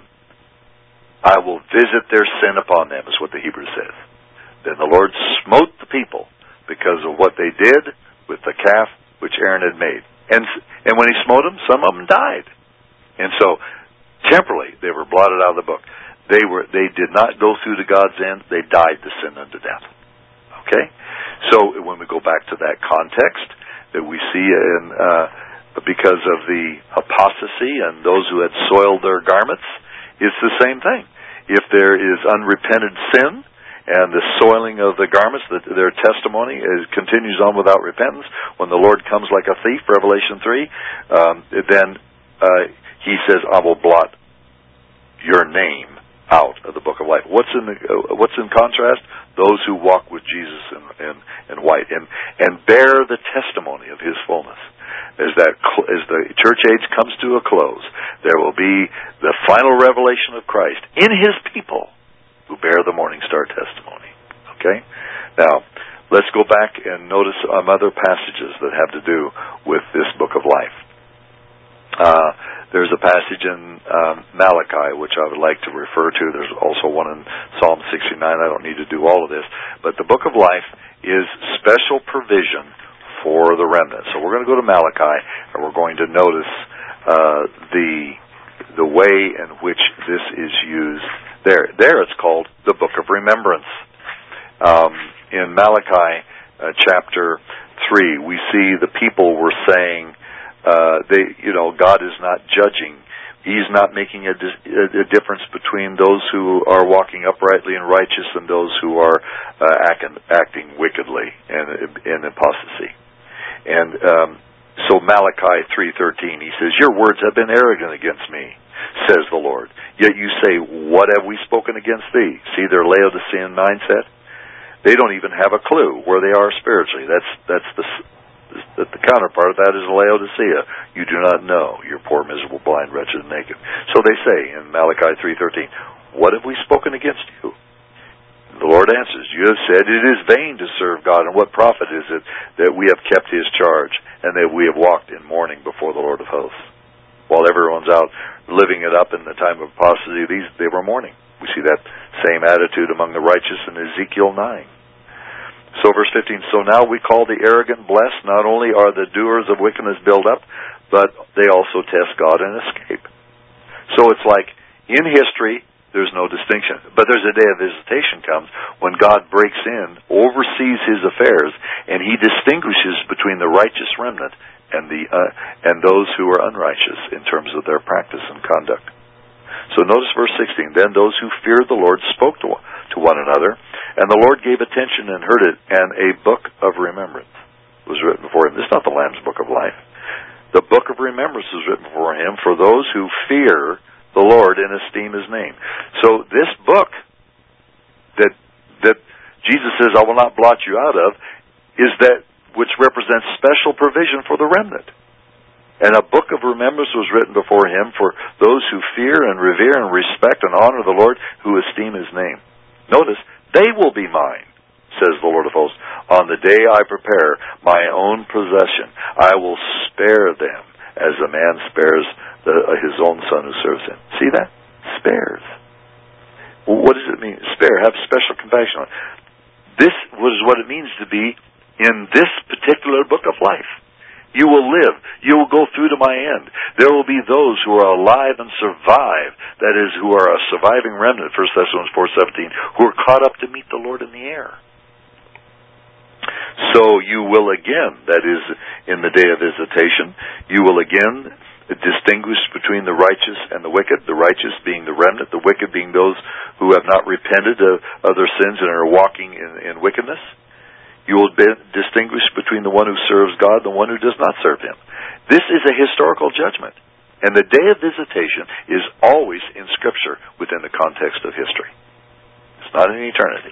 I will visit their sin upon them, is what the Hebrew says. Then the Lord smote the people because of what they did with the calf which Aaron had made. And, and when he smote them, some of them died. And so, temporarily, they were blotted out of the book. They were. They did not go through to God's end. They died to sin unto death. Okay? So when we go back to that context that we see in, uh, because of the apostasy and those who had soiled their garments, it's the same thing. If there is unrepented sin and the soiling of the garments, that their testimony is, continues on without repentance, when the Lord comes like a thief, Revelation three, um, then uh, He says, I will blot your name out of the book of life. What's in the, uh, what's in contrast? Those who walk with Jesus in, in, in white and and bear the testimony of His fullness. As that as the church age comes to a close, there will be the final revelation of Christ in His people who bear the morning star testimony. Okay? Now, let's go back and notice some other passages that have to do with this book of life. Uh, there's a passage in um, Malachi, which I would like to refer to. There's also one in Psalm sixty-nine. I don't need to do all of this. But the book of life is special provision for the remnant. So we're going to go to Malachi, and we're going to notice uh, the the way in which this is used there. There it's called the Book of Remembrance. Um, in Malachi uh, chapter three, we see the people were saying, Uh, they, you know, God is not judging. He's not making a, a difference between those who are walking uprightly and righteous and those who are uh, acting, acting wickedly and in apostasy. And um, so Malachi three thirteen, he says, your words have been arrogant against me, says the Lord. Yet you say, what have we spoken against thee? See their Laodicean mindset? They don't even have a clue where they are spiritually. That's that's the that the counterpart of that is Laodicea. You do not know, you're poor, miserable, blind, wretched, and naked. So they say in Malachi three thirteen, what have we spoken against you? The Lord answers, you have said it is vain to serve God, and what profit is it that we have kept His charge, and that we have walked in mourning before the Lord of hosts? While everyone's out living it up in the time of apostasy, these they were mourning. We see that same attitude among the righteous in Ezekiel nine. So verse fifteen, so now we call the arrogant blessed. Not only are the doers of wickedness built up, but they also test God and escape. So it's like, in history, there's no distinction. But there's a day of visitation comes when God breaks in, oversees His affairs, and He distinguishes between the righteous remnant and the uh, and those who are unrighteous in terms of their practice and conduct. So notice verse sixteen, then those who feared the Lord spoke to one, to one another, and the Lord gave attention and heard it, and a book of remembrance was written before Him. This is not the Lamb's book of life. The book of remembrance was written before Him for those who fear the Lord and esteem His name. So this book that that Jesus says, I will not blot you out of, is that which represents special provision for the remnant. And a book of remembrance was written before Him for those who fear and revere and respect and honor the Lord, who esteem His name. Notice, they will be mine, says the Lord of hosts. On the day I prepare my own possession, I will spare them as a man spares the, uh, his own son who serves him. See that? Spares. What does it mean? Spare, have special compassion on. This was what it means to be in this particular book of life. You will live. You will go through to my end. There will be those who are alive and survive, that is, who are a surviving remnant, First Thessalonians four seventeen, who are caught up to meet the Lord in the air. So you will again, that is, in the day of visitation, you will again distinguish between the righteous and the wicked, the righteous being the remnant, the wicked being those who have not repented of, of their sins and are walking in, in wickedness. You will be distinguished between the one who serves God and the one who does not serve Him. This is a historical judgment. And the day of visitation is always in Scripture within the context of history. It's not in eternity.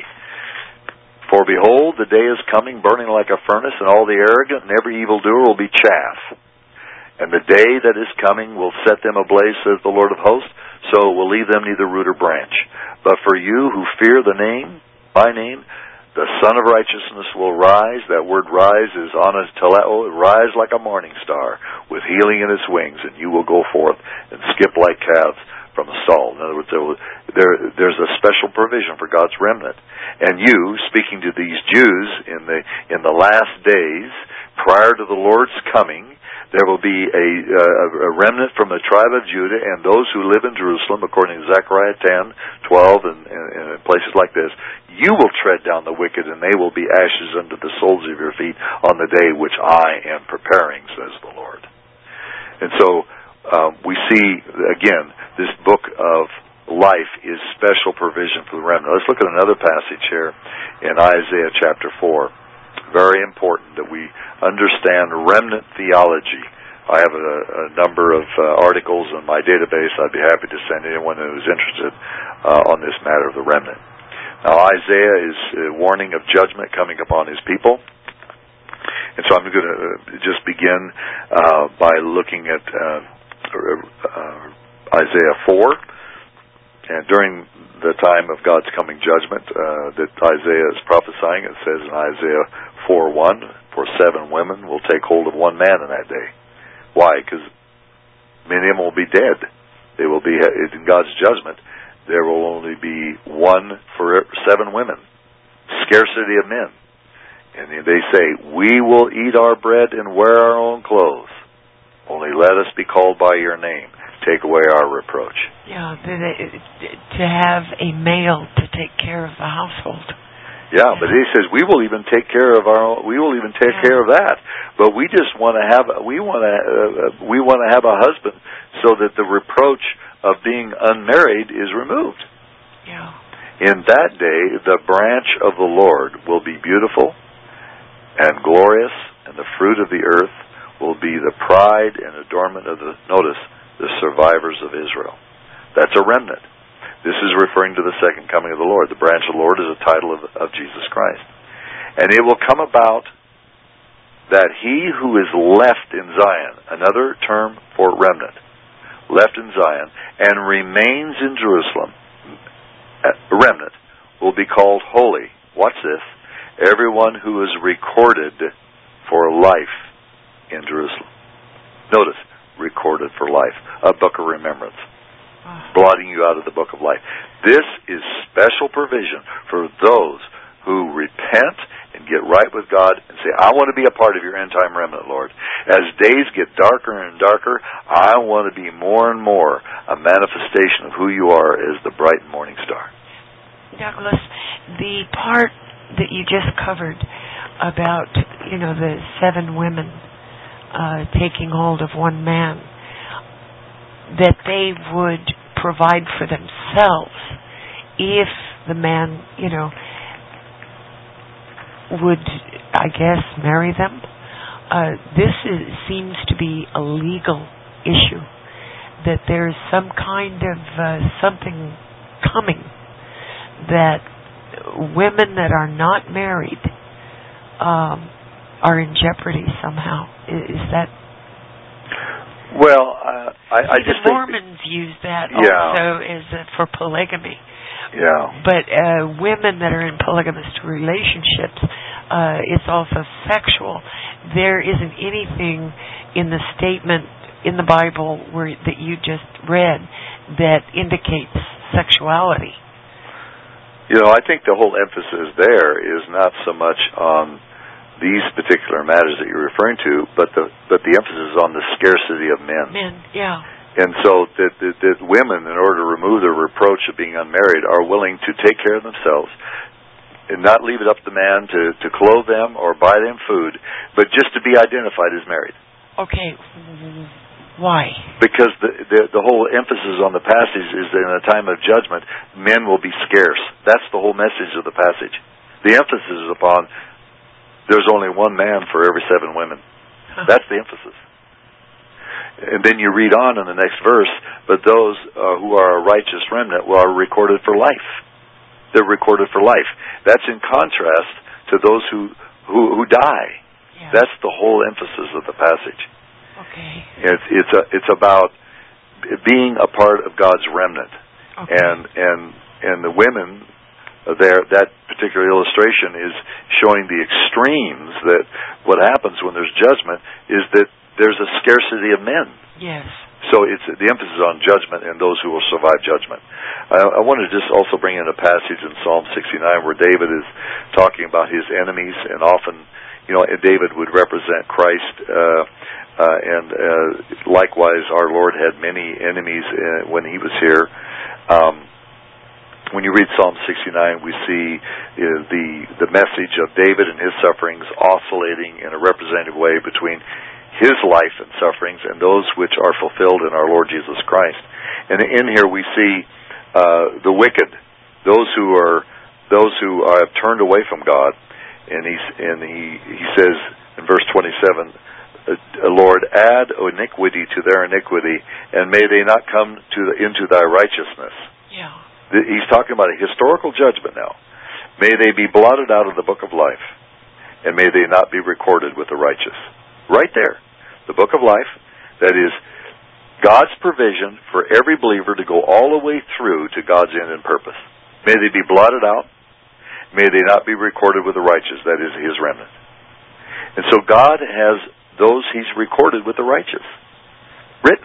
For behold, the day is coming, burning like a furnace, and all the arrogant and every evildoer will be chaff. And the day that is coming will set them ablaze, says the Lord of hosts, so it will leave them neither root or branch. But for you who fear the name, my name, the Son of Righteousness will rise. That word rise is on a teleo, rise like a morning star, with healing in its wings, and you will go forth and skip like calves from a stall. In other words, there, there, there's a special provision for God's remnant. And you, speaking to these Jews in the in the last days, prior to the Lord's coming, there will be a, uh, a remnant from the tribe of Judah and those who live in Jerusalem, according to Zechariah ten, twelve, and, and, and places like this. You will tread down the wicked, and they will be ashes under the soles of your feet on the day which I am preparing, says the Lord. And so um, we see, again, this book of life is special provision for the remnant. Let's look at another passage here in Isaiah chapter four. Very important that we understand remnant theology. I have a, a number of uh, articles in my database. I'd be happy to send anyone who's interested uh, on this matter of the remnant. Now, Isaiah is uh, warning of judgment coming upon his people. And so I'm going to uh, just begin uh, by looking at uh, uh, Isaiah four. And during the time of God's coming judgment uh, that Isaiah is prophesying, it says in Isaiah four one, for seven women will take hold of one man in that day. Why? Because many of them will be dead. They will be, in God's judgment, there will only be one for seven women. Scarcity of men. And they say, we will eat our bread and wear our own clothes. Only let us be called by your name. Take away our reproach. Yeah, to have a male to take care of the household. Yeah, but he says we will even take care of our own, we will even take yeah. care of that. But we just want to have we want to uh, we want to have a husband so that the reproach of being unmarried is removed. Yeah. In that day, the branch of the Lord will be beautiful and glorious, and the fruit of the earth will be the pride and adornment of the notice. The survivors of Israel. That's a remnant. This is referring to the second coming of the Lord. The branch of the Lord is a title of, of Jesus Christ. And it will come about that he who is left in Zion, another term for remnant, left in Zion, and remains in Jerusalem, a remnant, will be called holy. Watch this. Everyone who is recorded for life in Jerusalem. Notice, recorded for life, a book of remembrance, blotting you out of the book of life. This is special provision for those who repent and get right with God and say, I want to be a part of your end-time remnant, Lord. As days get darker and darker, I want to be more and more a manifestation of who you are as the bright morning star. Douglas, the part that you just covered about, you know, the seven women Uh, taking hold of one man, that they would provide for themselves if the man, you know, would, I guess, marry them. Uh, this is, seems to be a legal issue, that there's some kind of uh, something coming that women that are not married um, are in jeopardy somehow. Is that? Well, uh, I, I See, just the Mormons think, use that yeah. also as a, for polygamy. Yeah. But uh, women that are in polygamous relationships, uh, it's also sexual. There isn't anything in the statement in the Bible where that you just read that indicates sexuality. You know, I think the whole emphasis there is not so much on these particular matters that you're referring to, but the but the emphasis is on the scarcity of men. Men, yeah. And so that, that, that women, in order to remove the reproach of being unmarried, are willing to take care of themselves and not leave it up to the man to, to clothe them or buy them food, but just to be identified as married. Okay. Why? Because the, the the whole emphasis on the passage is that in a time of judgment, men will be scarce. That's the whole message of the passage. The emphasis is upon there's only one man for every seven women. Huh. That's the emphasis. And then you read on in the next verse, but those uh, who are a righteous remnant well, are recorded for life. They're recorded for life. That's in contrast to those who, who, who die. Yeah. That's the whole emphasis of the passage. Okay. It's it's a, it's about being a part of God's remnant, okay. and and and the women there. That particular illustration is showing the extremes that what happens when there's judgment is that there's a scarcity of men. Yes. So it's the emphasis on judgment and those who will survive judgment. I, I want to just also bring in a passage in Psalm sixty-nine where David is talking about his enemies, and often, you know, David would represent Christ. Uh, Uh, and uh, likewise, our Lord had many enemies uh, when He was here. Um, when you read Psalm sixty-nine, we see uh, the the message of David and his sufferings oscillating in a representative way between his life and sufferings and those which are fulfilled in our Lord Jesus Christ. And in here we see uh, the wicked, those who are those who are, have turned away from God. And he and he he says in verse twenty-seven. Uh, Lord, add iniquity to their iniquity, and may they not come to the, into thy righteousness. Yeah. The, he's talking about a historical judgment now. May they be blotted out of the book of life, and may they not be recorded with the righteous. Right there, the book of life, that is God's provision for every believer to go all the way through to God's end and purpose. May they be blotted out. May they not be recorded with the righteous, that is His remnant. And so God has those He's recorded with the righteous, written.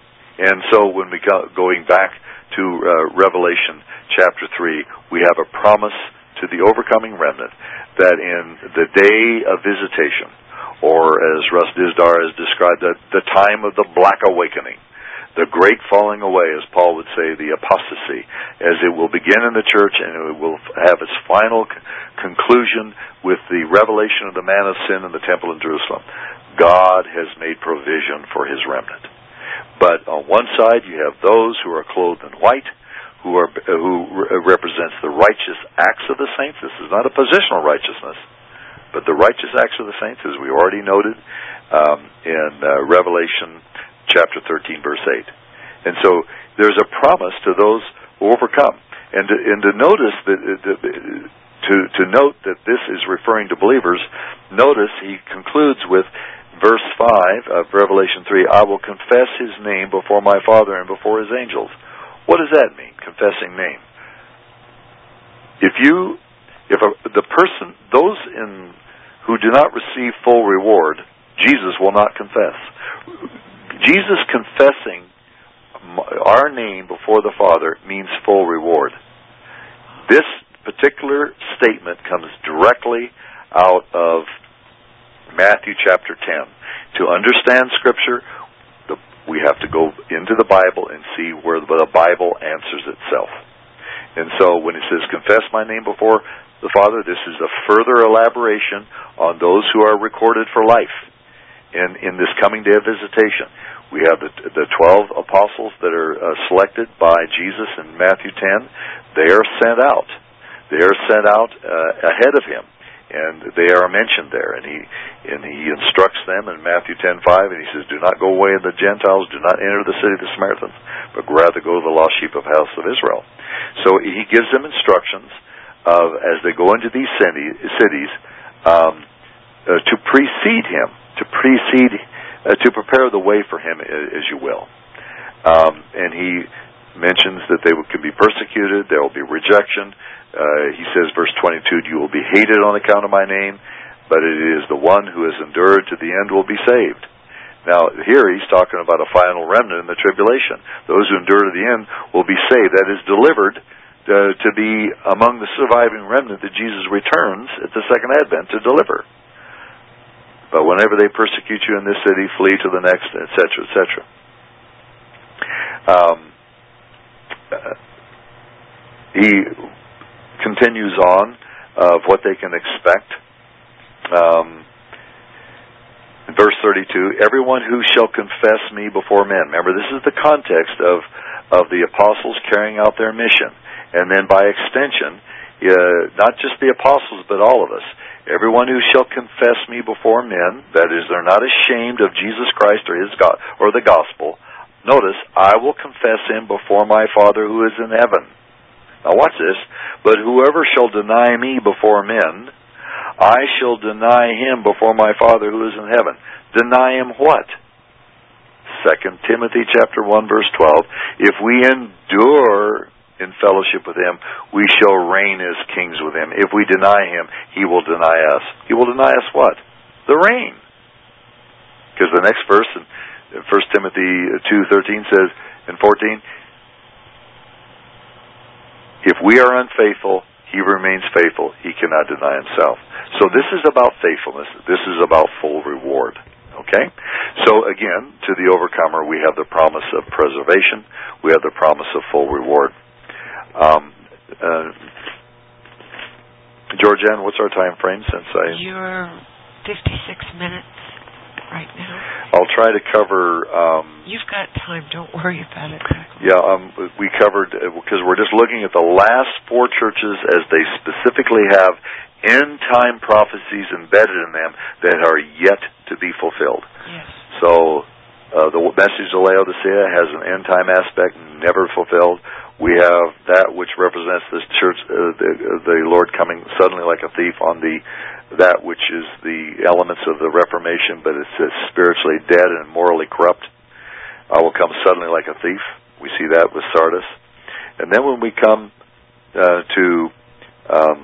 And so when we go going back to uh, Revelation chapter three, we have a promise to the overcoming remnant that in the day of visitation, or as Russ Dizdar has described, the, the time of the black awakening, the great falling away, as Paul would say, the apostasy, as it will begin in the church and it will have its final c- conclusion with the revelation of the man of sin in the temple in Jerusalem. God has made provision for His remnant. But on one side, you have those who are clothed in white, who are who re- represents the righteous acts of the saints. This is not a positional righteousness, but the righteous acts of the saints, as we already noted um, in uh, Revelation chapter thirteen, verse eight. And so there's a promise to those who overcome. And to, and to notice that to to note that this is referring to believers, notice he concludes with verse five of Revelation three, I will confess His name before my Father and before His angels. What does that mean, confessing name? If you, if a, the person, those in who do not receive full reward, Jesus will not confess. Jesus confessing our name before the Father means full reward. This particular statement comes directly out of Matthew chapter ten. To understand Scripture, the, we have to go into the Bible and see where the Bible answers itself. And so when it says, confess my name before the Father, this is a further elaboration on those who are recorded for life in, in this coming day of visitation. We have the, the twelve apostles that are uh, selected by Jesus in Matthew ten. They are sent out. They are sent out uh, ahead of Him. And they are mentioned there, and he and he instructs them in Matthew ten five, and he says, "Do not go away in the Gentiles, do not enter the city of the Samaritans, but rather go to the lost sheep of the house of Israel." So he gives them instructions of as they go into these cities um, uh, to precede him, to precede, uh, to prepare the way for him, as you will. Um, and he mentions that they can be persecuted, there will be rejection. Uh, he says, verse twenty-two, you will be hated on account of my name, but it is the one who has endured to the end will be saved. Now, here he's talking about a final remnant in the tribulation. Those who endure to the end will be saved. That is delivered uh, to be among the surviving remnant that Jesus returns at the second advent to deliver. But whenever they persecute you in this city, flee to the next, et cetera, et cetera. Um, uh, he continues on of what they can expect. Um, in verse thirty-two, everyone who shall confess me before men. Remember, this is the context of, of the apostles carrying out their mission. And then by extension, uh, not just the apostles, but all of us. Everyone who shall confess me before men, that is, they're not ashamed of Jesus Christ or his God or the gospel. Notice, I will confess him before my Father who is in heaven. Now watch this. But whoever shall deny me before men, I shall deny him before my Father who is in heaven. Deny him what? Second Timothy chapter one, verse twelve. If we endure in fellowship with him, we shall reign as kings with him. If we deny him, he will deny us. He will deny us what? The reign. Because the next verse in First Timothy two thirteen says, and fourteen, if we are unfaithful, he remains faithful. He cannot deny himself. So this is about faithfulness. This is about full reward. Okay? So again, to the overcomer, we have the promise of preservation. We have the promise of full reward. Um, uh, Georgianne, what's our time frame since I... You're fifty-six minutes right now. I'll try to cover... Um, You've got time. Don't worry about it. Yeah, um, we covered, because we're just looking at the last four churches as they specifically have end-time prophecies embedded in them that are yet to be fulfilled. Yes. So uh, the message of Laodicea has an end-time aspect never fulfilled. We have that which represents this church, uh, the, the Lord coming suddenly like a thief on the that which is the elements of the Reformation, but it's uh, spiritually dead and morally corrupt. I will come suddenly like a thief. We see that with Sardis. And then when we come uh, to um,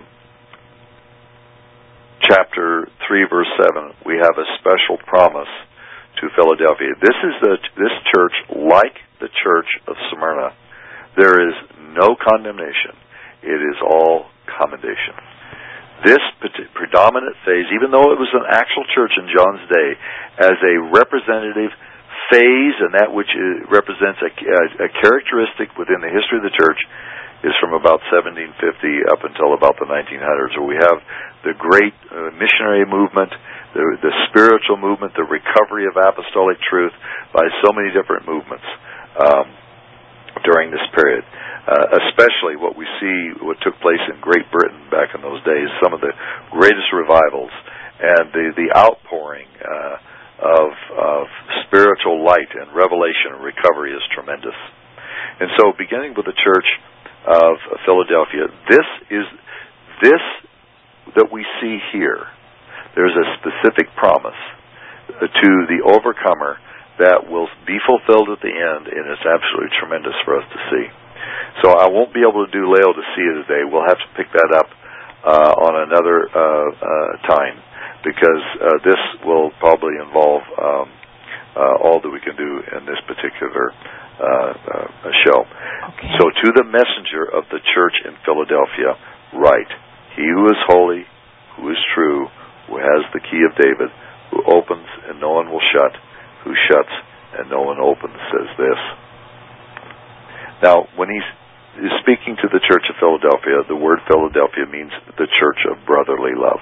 chapter three, verse seven, we have a special promise to Philadelphia. This is the this church, like the church of Smyrna. There is no condemnation. It is all commendation. This predominant phase, even though it was an actual church in John's day, as a representative phase, and that which represents a, a characteristic within the history of the church, is from about seventeen fifty up until about the nineteen hundreds, where we have the great uh, missionary movement, the, the spiritual movement, the recovery of apostolic truth by so many different movements um, during this period. Uh, especially what we see, what took place in Great Britain back in those days, some of the greatest revivals, and the, the outpouring uh, of, of spiritual light and revelation and recovery is tremendous. And so, beginning with the church of Philadelphia, this is this that we see here. There's a specific promise to the overcomer that will be fulfilled at the end, and it's absolutely tremendous for us to see. So I won't be able to do Laodicea today. We'll have to pick that up uh, on another uh, uh, time, because uh, this will probably involve um, uh, all that we can do in this particular uh, uh, show. Okay. So to the messenger of the church in Philadelphia, write, he who is holy, who is true, who has the key of David, who opens and no one will shut, who shuts and no one opens, says this. Now, when he's speaking to the church of Philadelphia, the word Philadelphia means the church of brotherly love.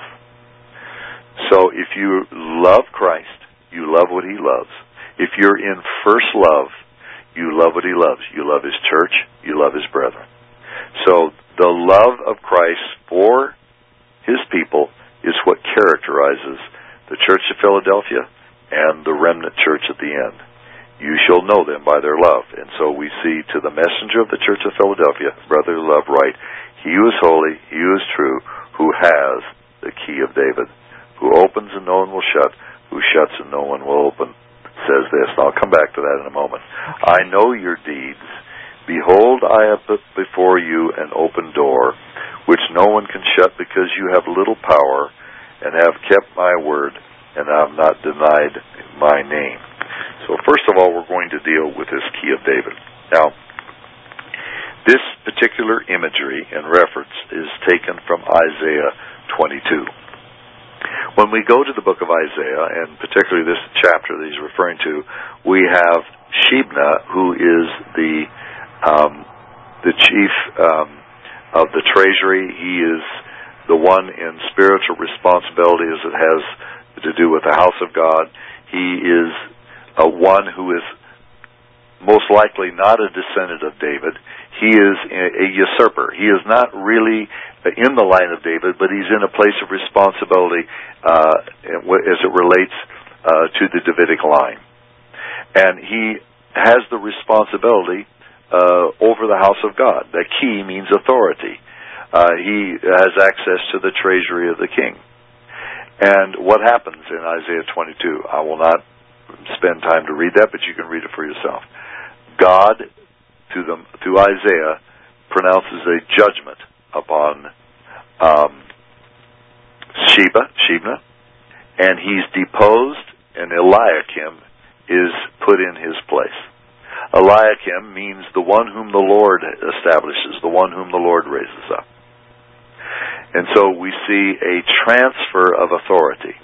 So if you love Christ, you love what he loves. If you're in first love, you love what he loves. You love his church, you love his brethren. So the love of Christ for his people is what characterizes the church of Philadelphia and the remnant church at the end. You shall know them by their love. And so we see to the messenger of the church of Philadelphia, brotherly love, write, he who is holy, he who is true, who has the key of David, who opens and no one will shut, who shuts and no one will open, says this. And I'll come back to that in a moment. I know your deeds. Behold, I have put before you an open door, which no one can shut, because you have little power, and have kept my word, and have not denied my name. So first of all, we're going to deal with this key of David. Now, This particular imagery and reference is taken from Isaiah twenty-two. When we go to the book of Isaiah, and particularly this chapter that he's referring to, we have Shebna, who is the um, the chief um, of the treasury. He is the one in spiritual responsibility as it has to do with the house of God. He is a one who is most likely not a descendant of David. He is a usurper. He is not really in the line of David, but he's in a place of responsibility uh, as it relates uh, to the Davidic line. And he has the responsibility uh, over the house of God. The key means authority. Uh, he has access to the treasury of the king. And what happens in Isaiah twenty-two? I will not spend time to read that, but you can read it for yourself. God, through, the, through Isaiah, pronounces a judgment upon um, Sheba, Shebna, and he's deposed, and Eliakim is put in his place. Eliakim means the one whom the Lord establishes, the one whom the Lord raises up. And so we see a transfer of authority.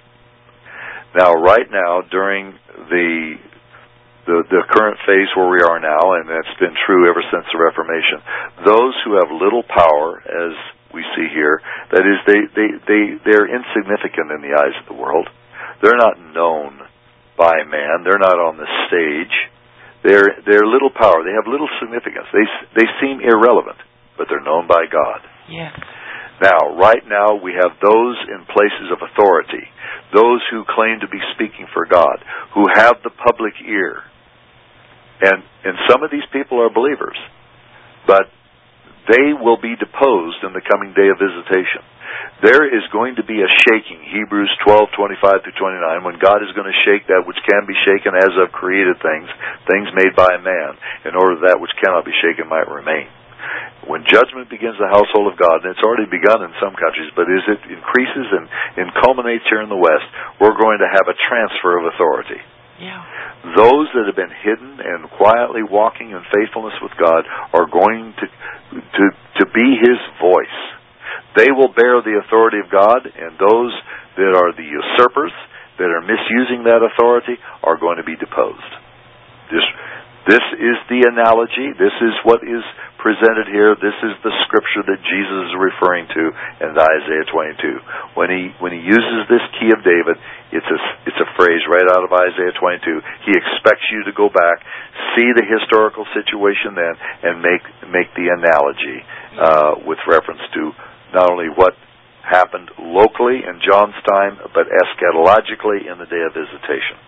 Now, right now, during the, the the current phase where we are now, and that's been true ever since the Reformation, those who have little power, as we see here, that is, they, they, they, they're insignificant in the eyes of the world. They're not known by man. They're not on the stage. They're, they're little power. They have little significance. They, they seem irrelevant, but they're known by God. Yes. Now, right now, we have those in places of authority, those who claim to be speaking for God, who have the public ear. And, and some of these people are believers, but they will be deposed in the coming day of visitation. There is going to be a shaking, Hebrews twelve, twenty-five through twenty-nine, when God is going to shake that which can be shaken as of created things, things made by man, in order that which cannot be shaken might remain. When judgment begins the household of God, and it's already begun in some countries, but as it increases and, and culminates here in the West, we're going to have a transfer of authority. Yeah. Those that have been hidden and quietly walking in faithfulness with God are going to, to, to be His voice. They will bear the authority of God, and those that are the usurpers, that are misusing that authority, are going to be deposed. This, this is the analogy. This is what is presented here. This is the scripture that Jesus is referring to in Isaiah twenty-two. When he when he uses this key of David, it's a it's a phrase right out of Isaiah twenty-two. He expects you to go back, see the historical situation then, and make make the analogy uh, with reference to not only what happened locally in John's time, but eschatologically in the day of visitation.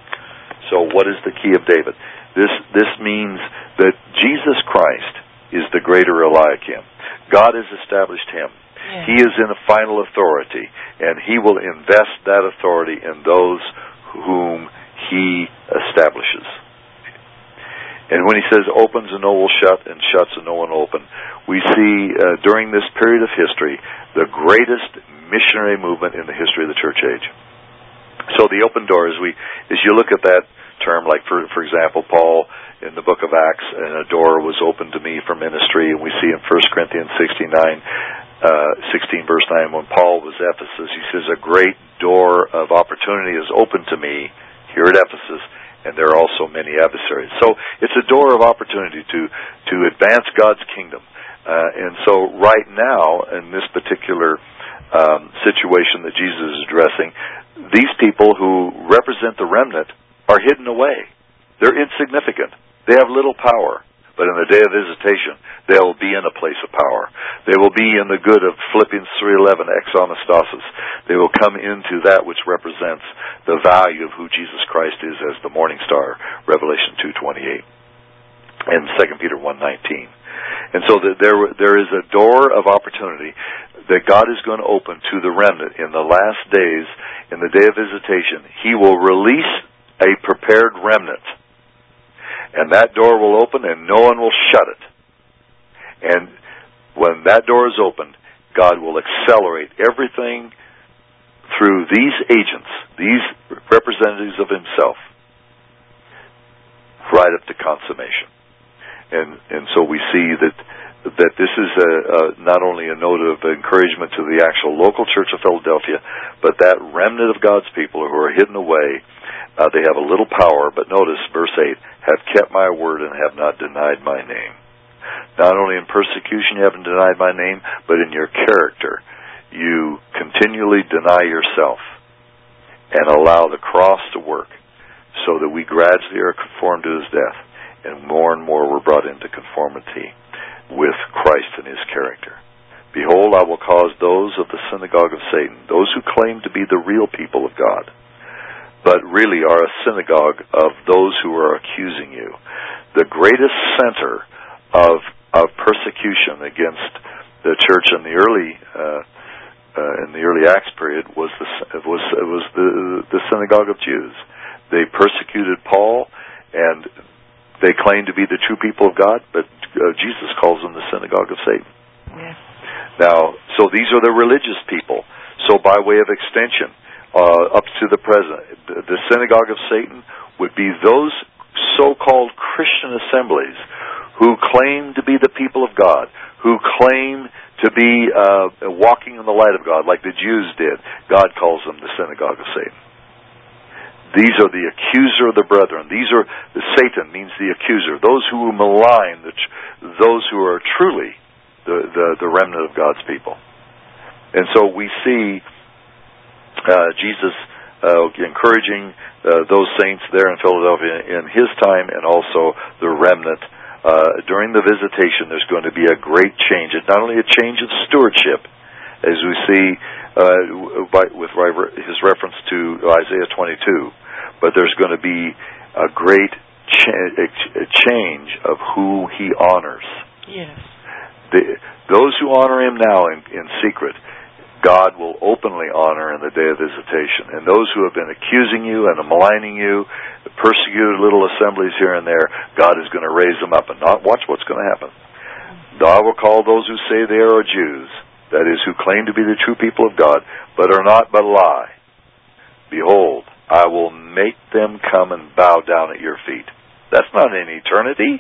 So, what is the key of David? This this means that Jesus Christ is the greater Eliakim. God has established him. Yeah. He is in a final authority, and he will invest that authority in those whom he establishes. And when he says opens and no one will shut, and shuts and no one will open, we see uh, during this period of history the greatest missionary movement in the history of the church age. So the open door, as we, as you look at that term, like for for example, Paul in the book of Acts, and a door was opened to me for ministry, and we see in First Corinthians sixteen, uh, sixteen verse nine, when Paul was at Ephesus, he says, a great door of opportunity is open to me here at Ephesus, and there are also many adversaries. So it's a door of opportunity to, to advance God's kingdom. Uh, and so right now, in this particular um, situation that Jesus is addressing, these people who represent the remnant are hidden away. They're insignificant. They have little power. But in the day of visitation, they will be in a place of power. They will be in the good of Philippians three eleven, ex anastasis. They will come into that which represents the value of who Jesus Christ is as the morning star, Revelation two twenty-eight, and Second Peter one nineteen. And so there there is a door of opportunity that God is going to open to the remnant in the last days, in the day of visitation. He will release a prepared remnant. And that door will open and no one will shut it. And when that door is opened, God will accelerate everything through these agents, these representatives of himself, right up to consummation. And and so we see that that this is a, a, not only a note of encouragement to the actual local church of Philadelphia, but that remnant of God's people who are hidden away. Uh, they have a little power, but notice verse eight, have kept my word and have not denied my name. Not only in persecution you haven't denied my name, but in your character. You continually deny yourself and allow the cross to work so that we gradually are conformed to his death, and more and more we're brought into conformity with Christ and his character. Behold, I will cause those of the synagogue of Satan, those who claim to be the real people of God, but really are a synagogue of those who are accusing you. The greatest center of of persecution against the church in the early uh, uh, in the early Acts period was the was was the the synagogue of Jews. They persecuted Paul, and they claimed to be the true people of God, but uh, Jesus calls them the synagogue of Satan. Yeah. Now, so these are the religious people. So by way of extension, uh, up to the present, the synagogue of Satan would be those so-called Christian assemblies who claim to be the people of God, who claim to be uh, walking in the light of God, like the Jews did. God calls them the synagogue of Satan. These are the accuser of the brethren. These are, Satan means the accuser, those who malign, the, those who are truly the, the, the remnant of God's people. And so we see uh, Jesus uh, encouraging uh, those saints there in Philadelphia in his time, and also the remnant. Uh, during the visitation, there's going to be a great change. It's not only a change of stewardship, as we see uh, by, with his reference to Isaiah twenty-two, but there's going to be a great cha- a change of who he honors. Yes. The, those who honor him now in, in secret, God will openly honor in the day of visitation. And those who have been accusing you and maligning you, persecuted little assemblies here and there, God is going to raise them up. And not watch what's going to happen. I will call those who say they are Jews, that is, who claim to be the true people of God, but are not but lie. Behold, I will make them come and bow down at your feet. That's not in eternity.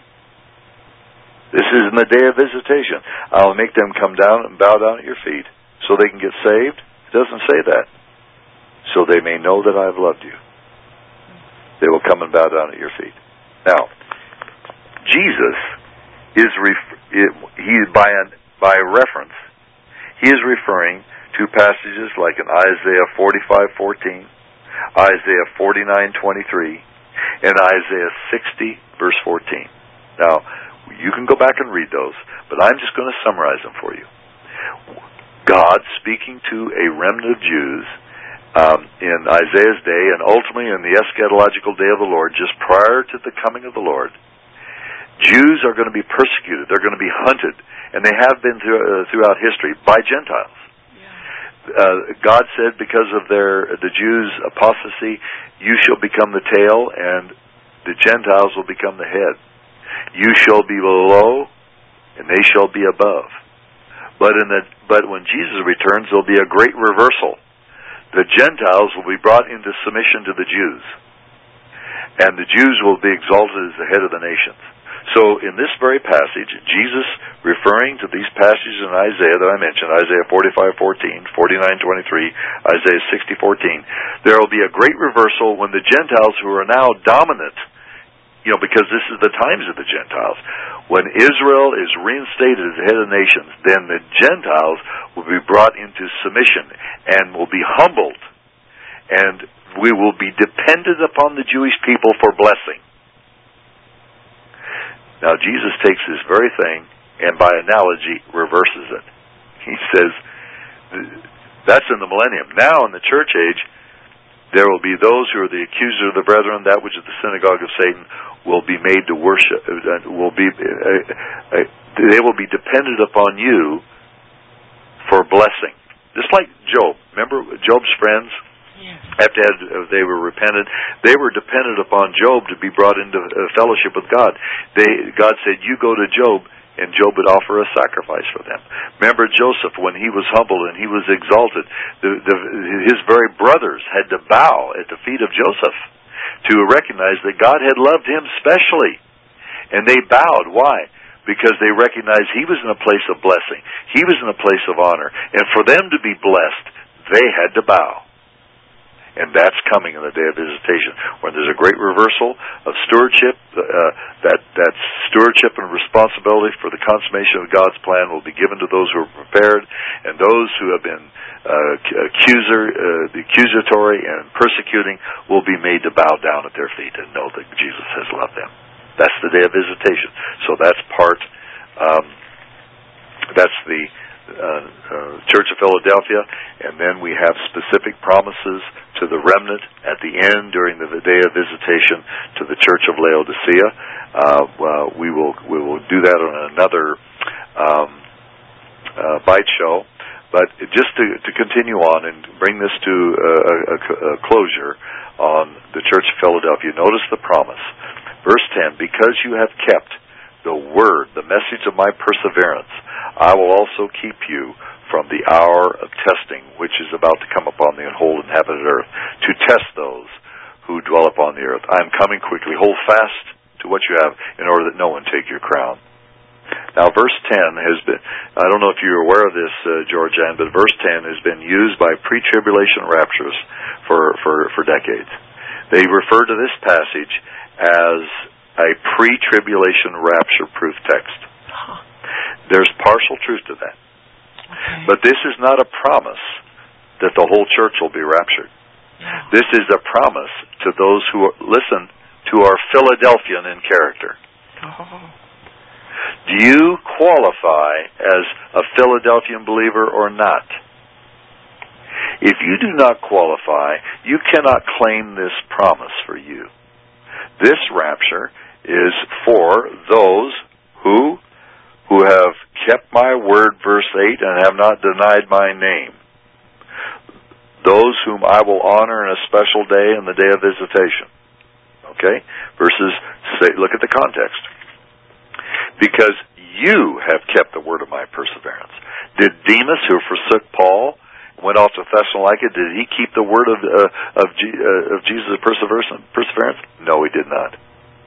This is in the day of visitation. I will make them come down and bow down at your feet, so they can get saved? It doesn't say that. So they may know that I have loved you. They will come and bow down at your feet. Now, Jesus is ref- he by an, by reference, he is referring to passages like in Isaiah forty-five fourteen, Isaiah forty-nine twenty-three, and Isaiah sixty verse fourteen. Now, you can go back and read those, but I'm just going to summarize them for you. God speaking to a remnant of Jews um, in Isaiah's day, and ultimately in the eschatological day of the Lord, just prior to the coming of the Lord. Jews are going to be persecuted. They're going to be hunted, and they have been through, uh, throughout history by Gentiles. Yeah. Uh, God said, because of their the Jews' apostasy, you shall become the tail, and the Gentiles will become the head. You shall be below, and they shall be above. But in the but when Jesus returns, there'll be a great reversal. The Gentiles will be brought into submission to the Jews, and the Jews will be exalted as the head of the nations. So in this very passage, Jesus, referring to these passages in Isaiah that I mentioned, Isaiah forty-five fourteen, forty-nine twenty-three, Isaiah sixty fourteen, there will be a great reversal when the Gentiles, who are now dominant, you know, because this is the times of the Gentiles. When Israel is reinstated as the head of the nations, then the Gentiles will be brought into submission and will be humbled. And we will be dependent upon the Jewish people for blessing. Now, Jesus takes this very thing and, by analogy, reverses it. He says, that's in the millennium. Now, in the church age, there will be those who are the accuser of the brethren, that which is the synagogue of Satan, will be made to worship, will be, uh, uh, they will be dependent upon you for blessing. Just like Job. Remember Job's friends? Yeah. After they were repentant, they were dependent upon Job to be brought into fellowship with God. They, God said, you go to Job, and Job would offer a sacrifice for them. Remember Joseph, when he was humbled and he was exalted, the, the, his very brothers had to bow at the feet of Joseph to recognize that God had loved him specially. And they bowed. Why? because they recognized he was in a place of blessing. He was in a place of honor. And for them to be blessed, they had to bow. And that's coming in the day of visitation, when there's a great reversal of stewardship. Uh, that that stewardship and responsibility for the consummation of God's plan will be given to those who are prepared, and those who have been uh, accuser, uh, the accusatory and persecuting will be made to bow down at their feet and know that Jesus has loved them. That's the day of visitation. So that's part. Um, that's the uh, uh, Church of Philadelphia, and then we have specific promises to the remnant at the end during the day of visitation to the Church of Laodicea. Uh, well, we will we will do that on another um, uh, Bite Show. But just to, to continue on and bring this to a, a, a closure on the Church of Philadelphia, notice the promise. Verse ten, because you have kept the word, the message of my perseverance, I will also keep you from the hour of testing, which is about to come upon the whole inhabited earth, to test those who dwell upon the earth. I am coming quickly. Hold fast to what you have, in order that no one take your crown. Now, verse ten has been, I don't know if you're aware of this, uh, Georgianne, but verse ten has been used by pre-tribulation raptures for, for, for decades. They refer to this passage as a pre-tribulation rapture-proof text. There's partial truth to that. Okay. But this is not a promise that the whole church will be raptured. Yeah. This is a promise to those who are, listen, to our Philadelphian in character. Oh. Do you qualify as a Philadelphian believer or not? If you do not qualify, you cannot claim this promise for you. This rapture is for those who who have kept my word, verse eight, and have not denied my name. Those whom I will honor in a special day in the day of visitation. Okay? Verses, say, look at the context. Because you have kept the word of my perseverance. Did Demas, who forsook Paul, went off to Thessalonica, did he keep the word of uh, of, G, uh, of Jesus' perseverance? Perseverance? No, he did not.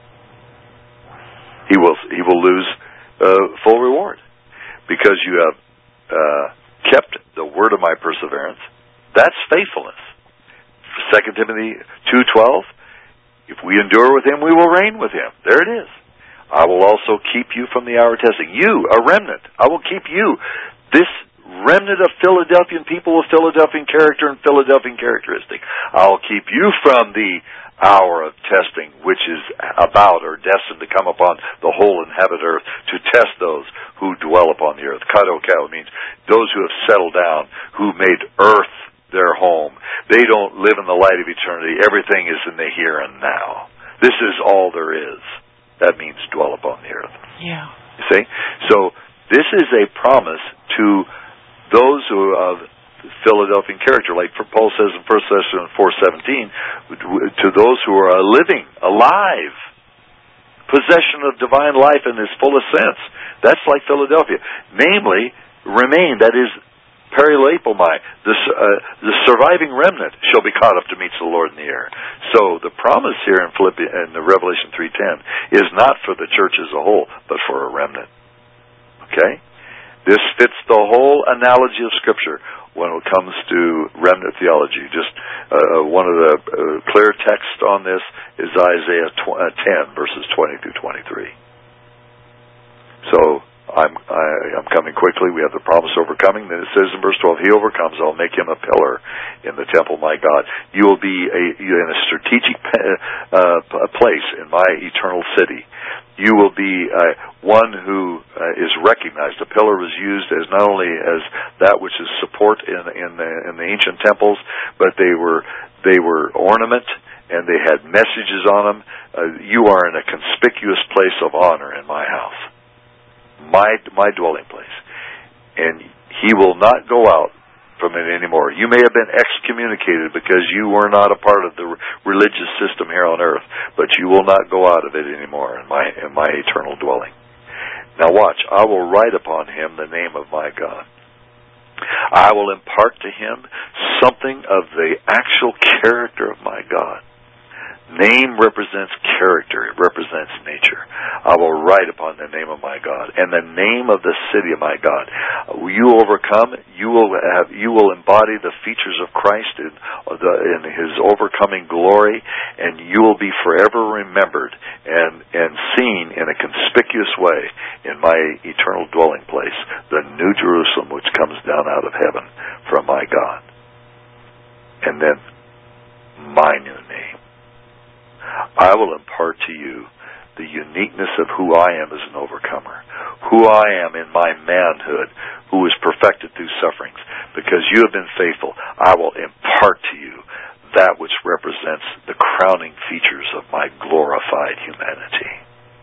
He will he will lose uh, full reward because you have uh, kept the word of my perseverance. That's faithfulness. Second Timothy two twelve. If we endure with him, we will reign with him. There it is. I will also keep you from the hour of testing. You, a remnant, I will keep you. This remnant of Philadelphian people of Philadelphian character and Philadelphian characteristic. I'll keep you from the hour of testing, which is about or destined to come upon the whole inhabited earth, to test those who dwell upon the earth. Kadokel means those who have settled down, who made earth their home. They don't live in the light of eternity. Everything is in the here and now. This is all there is. That means dwell upon the earth. Yeah. You see? So this is a promise to those who of Philadelphian character, like Paul says in First Thessalonians four seventeen, to those who are living, alive, possession of divine life in its fullest sense. That's like Philadelphia. Namely, remain, that is, perilepomai, the, uh, the surviving remnant shall be caught up to meet the Lord in the air. So the promise here in Philippi, in the Revelation three ten is not for the church as a whole, but for a remnant. Okay? This fits the whole analogy of Scripture when it comes to remnant theology. Just uh, one of the uh, clear texts on this is Isaiah ten, verses twenty through twenty-three. So I'm I, I'm coming quickly. We have the promise overcoming. Then it says in verse twelve, he overcomes, I'll make him a pillar in the temple of my God. You will be a, in a strategic uh, place in my eternal city. You will be uh, one who uh, is recognized. A pillar was used as not only as that which is support in, in, the, in the ancient temples, but they were they were ornament, and they had messages on them. Uh, you are in a conspicuous place of honor in my house. My my dwelling place, and he will not go out from it anymore. You may have been excommunicated because you were not a part of the religious system here on earth, but you will not go out of it anymore in my in my eternal dwelling. Now watch, I will write upon him the name of my God. I will impart to him something of the actual character of my God. Name represents character. It represents nature. I will write upon the name of my God and the name of the city of my God. You overcome. You will have. You will embody the features of Christ in, the, in His overcoming glory, and you will be forever remembered and and seen in a conspicuous way in my eternal dwelling place, the New Jerusalem, which comes down out of heaven from my God. And then my new name. I will impart to you the uniqueness of who I am as an overcomer, who I am in my manhood, who is perfected through sufferings. Because you have been faithful, I will impart to you that which represents the crowning features of my glorified humanity.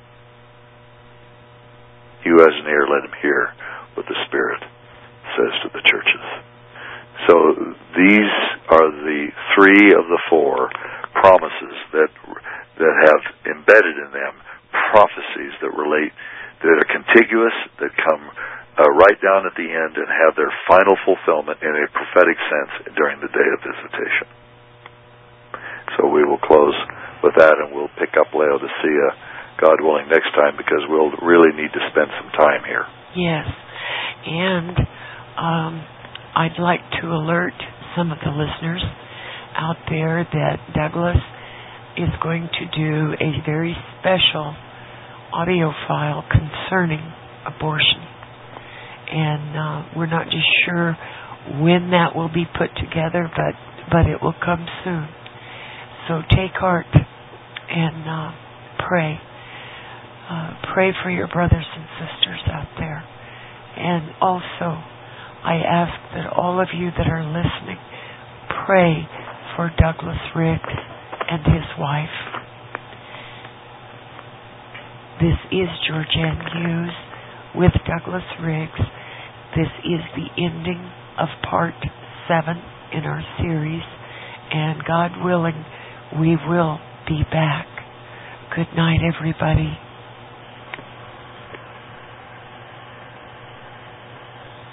He who has an ear, let him hear what the Spirit says to the churches. So these are the three of the four promises that that have embedded in them prophecies that relate, that are contiguous, that come uh, right down at the end and have their final fulfillment in a prophetic sense during the day of visitation. So we will close with that, and we'll pick up Laodicea, God willing, next time, because we'll really need to spend some time here. Yes, and um, I'd like to alert some of the listeners out there that Douglas is going to do a very special audio file concerning abortion. And uh, we're not just sure when that will be put together, but, but it will come soon. So take heart and uh, pray. Uh, pray for your brothers and sisters out there. And also, I ask that all of you that are listening, pray for Douglas Riggs and his wife. This is Georgianne Hughes with Douglas Riggs. This is the ending of part seven in our series, and God willing, we will be back. Good night, everybody.